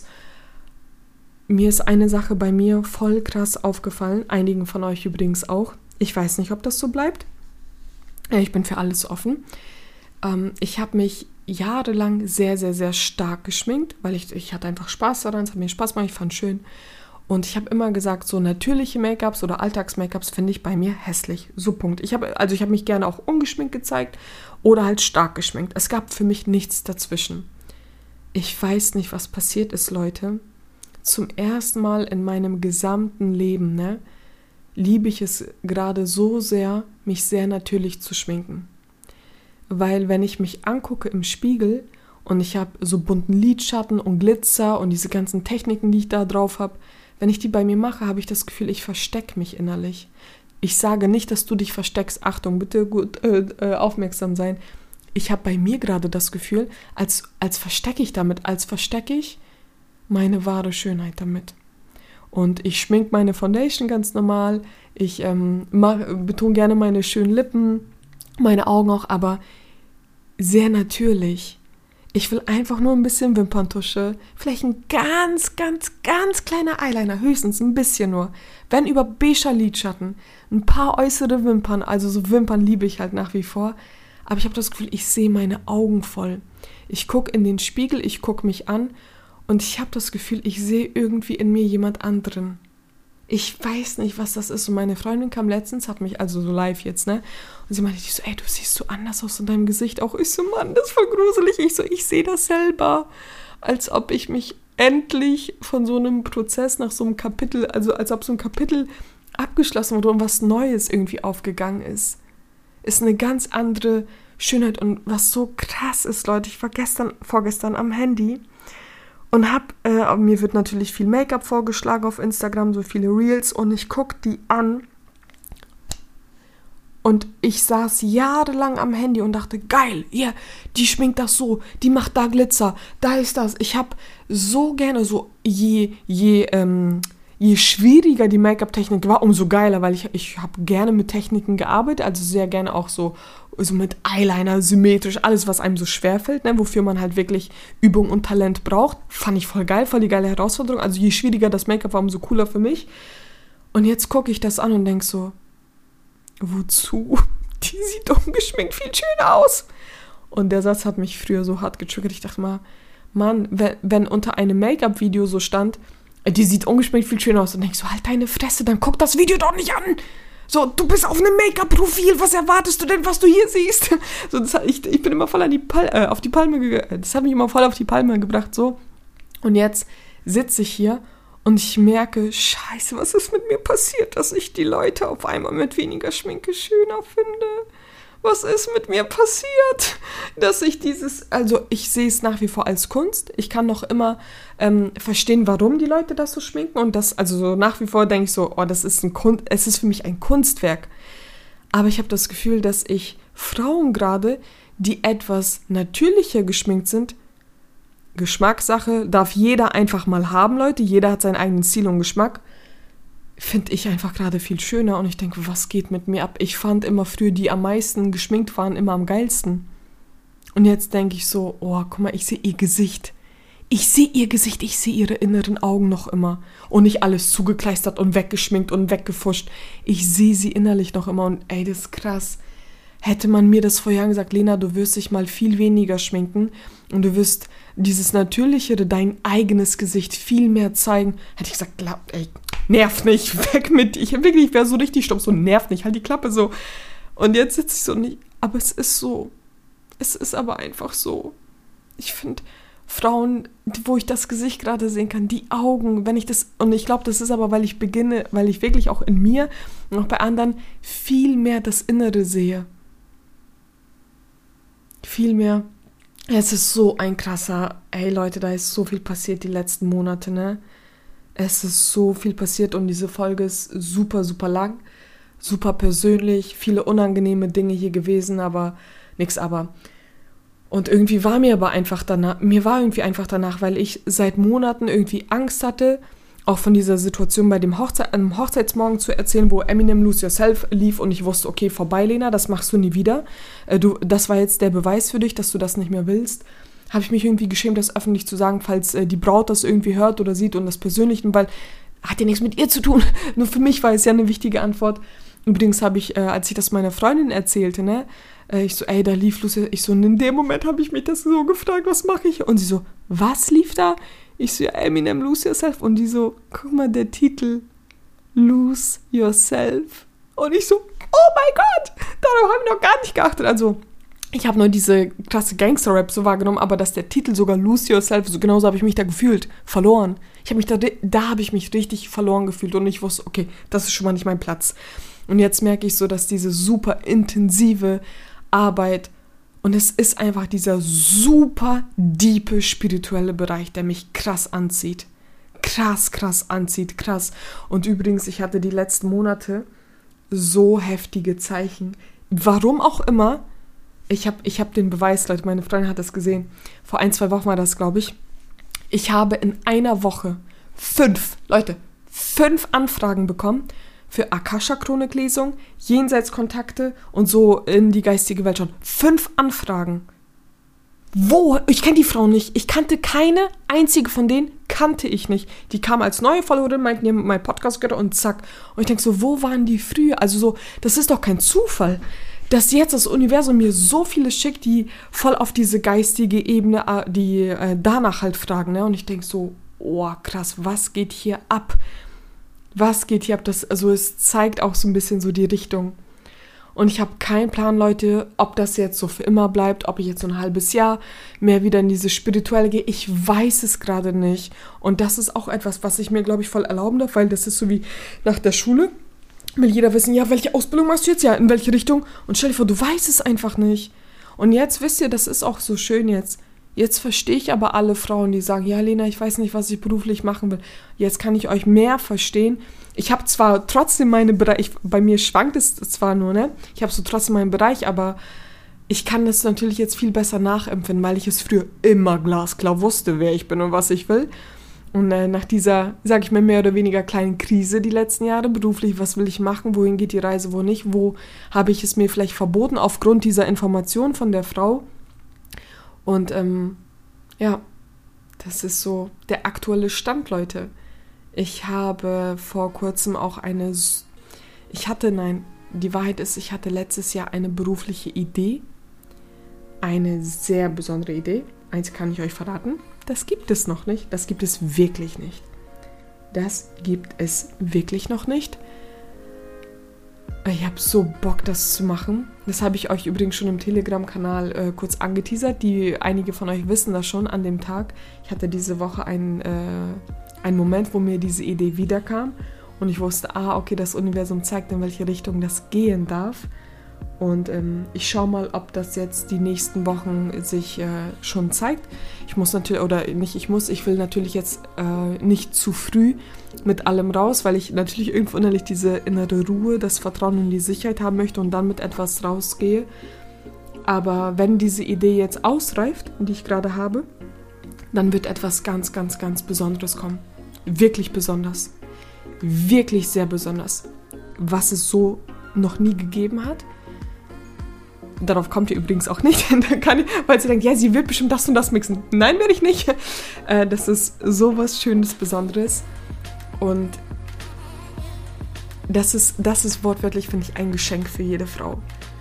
mir ist eine Sache bei mir voll krass aufgefallen, einigen von euch übrigens auch. Ich weiß nicht, ob das so bleibt. Ich bin für alles offen. Ich habe mich jahrelang sehr stark geschminkt, weil ich hatte einfach Spaß daran, es hat mir Spaß gemacht, ich fand es schön. Und ich habe immer gesagt, so natürliche Make-ups oder Alltags-Make-ups finde ich bei mir hässlich. So Punkt. Ich habe mich gerne auch ungeschminkt gezeigt oder halt stark geschminkt. Es gab für mich nichts dazwischen. Ich weiß nicht, was passiert ist, Leute. Zum ersten Mal in meinem gesamten Leben, liebe ich es gerade so sehr, mich sehr natürlich zu schminken. Weil wenn ich mich angucke im Spiegel und ich habe so bunten Lidschatten und Glitzer und diese ganzen Techniken, die ich da drauf habe, wenn ich die bei mir mache, habe ich das Gefühl, ich verstecke mich innerlich. Ich sage nicht, dass du dich versteckst. Achtung, bitte gut aufmerksam sein. Ich habe bei mir gerade das Gefühl, als verstecke ich damit, als verstecke ich meine wahre Schönheit damit. Und ich schmink meine Foundation ganz normal, ich betone gerne meine schönen Lippen, meine Augen auch, aber sehr natürlich. Ich will einfach nur ein bisschen Wimperntusche, vielleicht ein ganz kleiner Eyeliner, höchstens ein bisschen nur. Wenn über beiger Lidschatten, ein paar äußere Wimpern, also so Wimpern liebe ich halt nach wie vor, aber ich habe das Gefühl, ich sehe meine Augen voll. Ich gucke in den Spiegel, ich gucke mich an und ich habe das Gefühl, ich sehe irgendwie in mir jemand anderen. Ich weiß nicht, was das ist. Und meine Freundin kam letztens, hat mich, also so live jetzt, und sie meinte, die so, ey, du siehst so anders aus in deinem Gesicht auch. Ich so, Mann, das ist voll gruselig. Ich sehe das selber. Als ob ich mich endlich von so einem Prozess nach so einem Kapitel, also als ob so ein Kapitel abgeschlossen wurde und was Neues irgendwie aufgegangen ist. Ist eine ganz andere Schönheit. Und was so krass ist, Leute, ich war vorgestern am Handy und mir wird natürlich viel Make-up vorgeschlagen auf Instagram, so viele Reels, und ich gucke die an und ich saß jahrelang am Handy und dachte, geil, ja, die schminkt das so, die macht da Glitzer, da ist das. Ich habe so gerne, so je schwieriger die Make-up-Technik war, umso geiler, weil ich habe gerne mit Techniken gearbeitet, also sehr gerne auch so mit Eyeliner, symmetrisch, alles, was einem so schwerfällt, wofür man halt wirklich Übung und Talent braucht. Fand ich voll geil, voll die geile Herausforderung. Also je schwieriger das Make-up war, umso cooler für mich. Und jetzt gucke ich das an und denke so, wozu? Die sieht ungeschminkt viel schöner aus. Und der Satz hat mich früher so hart getriggert. Ich dachte mal, Mann, wenn unter einem Make-up-Video so stand, die sieht ungeschminkt viel schöner aus, dann denke ich so, halt deine Fresse, dann guck das Video doch nicht an. So, du bist auf einem Make-up-Profil, was erwartest du denn, was du hier siehst? So, ich bin immer voll auf die Palme gegangen. Das hat mich immer voll auf die Palme gebracht, so. Und jetzt sitze ich hier und ich merke, scheiße, was ist mit mir passiert, dass ich die Leute auf einmal mit weniger Schminke schöner finde? Was ist mit mir passiert? Dass ich ich sehe es nach wie vor als Kunst. Ich kann noch immer verstehen, warum die Leute das so schminken. Und so nach wie vor denke ich so, es ist für mich ein Kunstwerk. Aber ich habe das Gefühl, dass ich Frauen gerade, die etwas natürlicher geschminkt sind, Geschmackssache, darf jeder einfach mal haben, Leute. Jeder hat seinen eigenen Stil und Geschmack. Finde ich einfach gerade viel schöner und ich denke, was geht mit mir ab? Ich fand immer früher, die am meisten geschminkt waren, immer am geilsten. Und jetzt denke ich so, guck mal, ich sehe ihr Gesicht. Ich sehe ihr Gesicht, ich sehe ihre inneren Augen noch immer. Und nicht alles zugekleistert und weggeschminkt und weggefuscht. Ich sehe sie innerlich noch immer und ey, das ist krass. hätte man mir das vorher gesagt, Lena, du wirst dich mal viel weniger schminken und du wirst dieses Natürlichere, dein eigenes Gesicht viel mehr zeigen, hätte ich gesagt, ey, nerv nicht, weg mit dir. Ich wäre so richtig stumpf, so nerv nicht, halt die Klappe so. Und jetzt sitze ich so nicht, aber es ist aber einfach so. Ich finde, Frauen, wo ich das Gesicht gerade sehen kann, die Augen, und ich glaube, das ist aber, weil ich wirklich auch in mir und auch bei anderen viel mehr das Innere sehe. Viel mehr. Es ist so ein krasser, ey Leute, da ist so viel passiert die letzten Monate, ne? Es ist so viel passiert und diese Folge ist super, super lang, super persönlich, viele unangenehme Dinge hier gewesen, aber nix aber. Und irgendwie war mir einfach danach, weil ich seit Monaten irgendwie Angst hatte, auch von dieser Situation bei dem Hochzeitsmorgen zu erzählen, wo Eminem Lose Yourself lief und ich wusste, okay, vorbei, Lena, das machst du nie wieder. Das war jetzt der Beweis für dich, dass du das nicht mehr willst. Habe ich mich irgendwie geschämt, das öffentlich zu sagen, falls die Braut das irgendwie hört oder sieht und das persönlich, weil hat ja nichts mit ihr zu tun. Nur für mich war es ja eine wichtige Antwort. Übrigens habe ich, als ich das meiner Freundin erzählte, ne, ich so, ey, da lief Lucy. Ich so, in dem Moment habe ich mich das so gefragt, was mache ich? Und sie so, was lief da? Ich so, ja, Eminem, Lose Yourself. Und die so, guck mal, der Titel, Lose Yourself. Und ich so, oh mein Gott, darauf habe ich noch gar nicht geachtet. Also, ich habe nur diese krasse Gangster-Rap so wahrgenommen, aber dass der Titel sogar Lose Yourself, so genauso habe ich mich da gefühlt, verloren. Da habe ich mich richtig verloren gefühlt und ich wusste, okay, das ist schon mal nicht mein Platz. Und jetzt merke ich so, dass diese super intensive Arbeit und es ist einfach dieser super diepe spirituelle Bereich, der mich krass anzieht. Krass anzieht, krass. Und übrigens, ich hatte die letzten Monate so heftige Zeichen. Warum auch immer, ich hab den Beweis, Leute, meine Freundin hat das gesehen. Vor 1-2 Wochen war das, glaube ich. Ich habe in einer Woche 5 Anfragen bekommen für Akasha-Chronik-Lesung, Jenseitskontakte und so in die geistige Welt schon. 5 Anfragen. Wo? Ich kenne die Frauen nicht. Ich kannte keine einzige von denen, kannte ich nicht. Die kamen als neue Followerin, meinten, die haben meinen Podcast gehört und zack. Und ich denke so, wo waren die früher? Also so, das ist doch kein Zufall, dass jetzt das Universum mir so viele schickt, die voll auf diese geistige Ebene, die danach halt fragen. Ne? Und ich denke so, oh krass, was geht hier ab? Was geht hier ab? Es zeigt auch so ein bisschen so die Richtung. Und ich habe keinen Plan, Leute, ob das jetzt so für immer bleibt, ob ich jetzt so ein halbes Jahr mehr wieder in diese Spirituelle gehe. Ich weiß es gerade nicht. Und das ist auch etwas, was ich mir, glaube ich, voll erlauben darf, weil das ist so wie nach der Schule. Will jeder wissen, ja, welche Ausbildung machst du jetzt? Ja, in welche Richtung? Und stell dir vor, du weißt es einfach nicht. Und jetzt, wisst ihr, das ist auch so schön jetzt. Jetzt verstehe ich aber alle Frauen, die sagen, ja, Lena, ich weiß nicht, was ich beruflich machen will. Jetzt kann ich euch mehr verstehen. Ich habe zwar trotzdem meine Bereich, bei mir schwankt es zwar nur, ne? Ich habe so trotzdem meinen Bereich, aber ich kann das natürlich jetzt viel besser nachempfinden, weil ich es früher immer glasklar wusste, wer ich bin und was ich will. Und nach dieser, sage ich mal, mehr oder weniger kleinen Krise die letzten Jahre, beruflich, was will ich machen, wohin geht die Reise, wo nicht, wo habe ich es mir vielleicht verboten, aufgrund dieser Information von der Frau. Und ja, das ist so der aktuelle Stand, Leute. Ich habe vor kurzem auch die Wahrheit ist, ich hatte letztes Jahr eine berufliche Idee, eine sehr besondere Idee. Eins kann ich euch verraten, das gibt es noch nicht, das gibt es wirklich nicht. Das gibt es wirklich noch nicht. Ich habe so Bock, das zu machen. Das habe ich euch übrigens schon im Telegram-Kanal kurz angeteasert. Einige von euch wissen das schon an dem Tag. Ich hatte diese Woche einen Moment, wo mir diese Idee wiederkam. Und ich wusste, okay, das Universum zeigt, in welche Richtung das gehen darf. Und ich schaue mal, ob das jetzt die nächsten Wochen sich schon zeigt. Ich will natürlich jetzt nicht zu früh mit allem raus, weil ich natürlich irgendwo innerlich diese innere Ruhe, das Vertrauen und die Sicherheit haben möchte und dann mit etwas rausgehe. Aber wenn diese Idee jetzt ausreift, die ich gerade habe, dann wird etwas ganz, ganz, ganz Besonderes kommen. Wirklich besonders. Wirklich sehr besonders. Was es so noch nie gegeben hat. Darauf kommt ihr übrigens auch nicht, weil sie denkt, ja, sie wird bestimmt das und das mixen. Nein, werde ich nicht. Das ist sowas Schönes, Besonderes. Und das ist wortwörtlich, finde ich, ein Geschenk für jede Frau.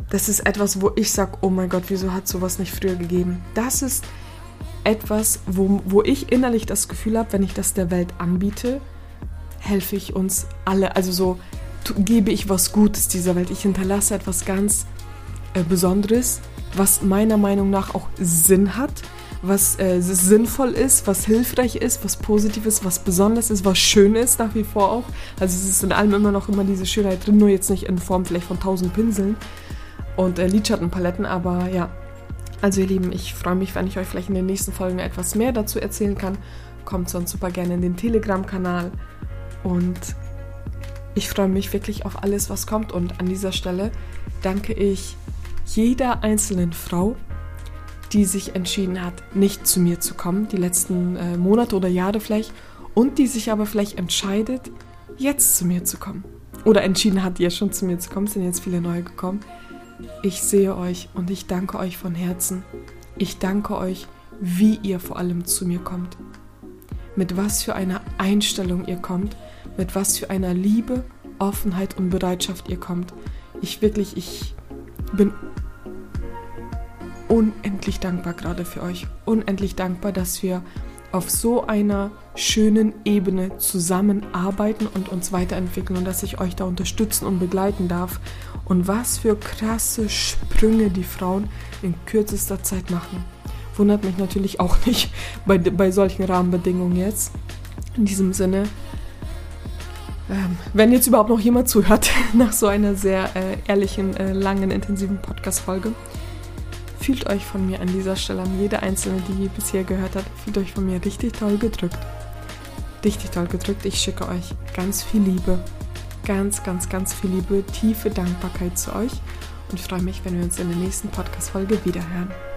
Das ist etwas, wo ich sage, oh mein Gott, wieso hat sowas nicht früher gegeben? Das ist etwas, wo ich innerlich das Gefühl habe, wenn ich das der Welt anbiete, helfe ich uns alle. Also so gebe ich was Gutes dieser Welt. Ich hinterlasse etwas ganz Besonderes, was meiner Meinung nach auch Sinn hat, was sinnvoll ist, was hilfreich ist, was positiv ist, was besonders ist, was schön ist, nach wie vor auch. Also es ist in allem immer diese Schönheit drin, nur jetzt nicht in Form vielleicht von 1000 Pinseln und Lidschattenpaletten, aber ja. Also ihr Lieben, ich freue mich, wenn ich euch vielleicht in den nächsten Folgen etwas mehr dazu erzählen kann. Kommt sonst super gerne in den Telegram-Kanal und ich freue mich wirklich auf alles, was kommt. Und an dieser Stelle danke ich jeder einzelnen Frau, die sich entschieden hat, nicht zu mir zu kommen, die letzten Monate oder Jahre vielleicht, und die sich aber vielleicht entscheidet, jetzt zu mir zu kommen. Oder entschieden hat, jetzt schon zu mir zu kommen, es sind jetzt viele neue gekommen. Ich sehe euch und ich danke euch von Herzen. Ich danke euch, wie ihr vor allem zu mir kommt. Mit was für einer Einstellung ihr kommt, mit was für einer Liebe, Offenheit und Bereitschaft ihr kommt. Ich bin unendlich dankbar gerade für euch. Unendlich dankbar, dass wir auf so einer schönen Ebene zusammenarbeiten und uns weiterentwickeln und dass ich euch da unterstützen und begleiten darf. Und was für krasse Sprünge die Frauen in kürzester Zeit machen. Wundert mich natürlich auch nicht bei solchen Rahmenbedingungen jetzt. In diesem Sinne, wenn jetzt überhaupt noch jemand zuhört, nach so einer sehr ehrlichen, langen, intensiven Podcast-Folge, fühlt euch von mir an dieser Stelle, an jede Einzelne, die bisher gehört hat, fühlt euch von mir richtig toll gedrückt. Richtig toll gedrückt. Ich schicke euch ganz viel Liebe. Ganz, ganz, ganz viel Liebe, tiefe Dankbarkeit zu euch und freue mich, wenn wir uns in der nächsten Podcast-Folge wiederhören.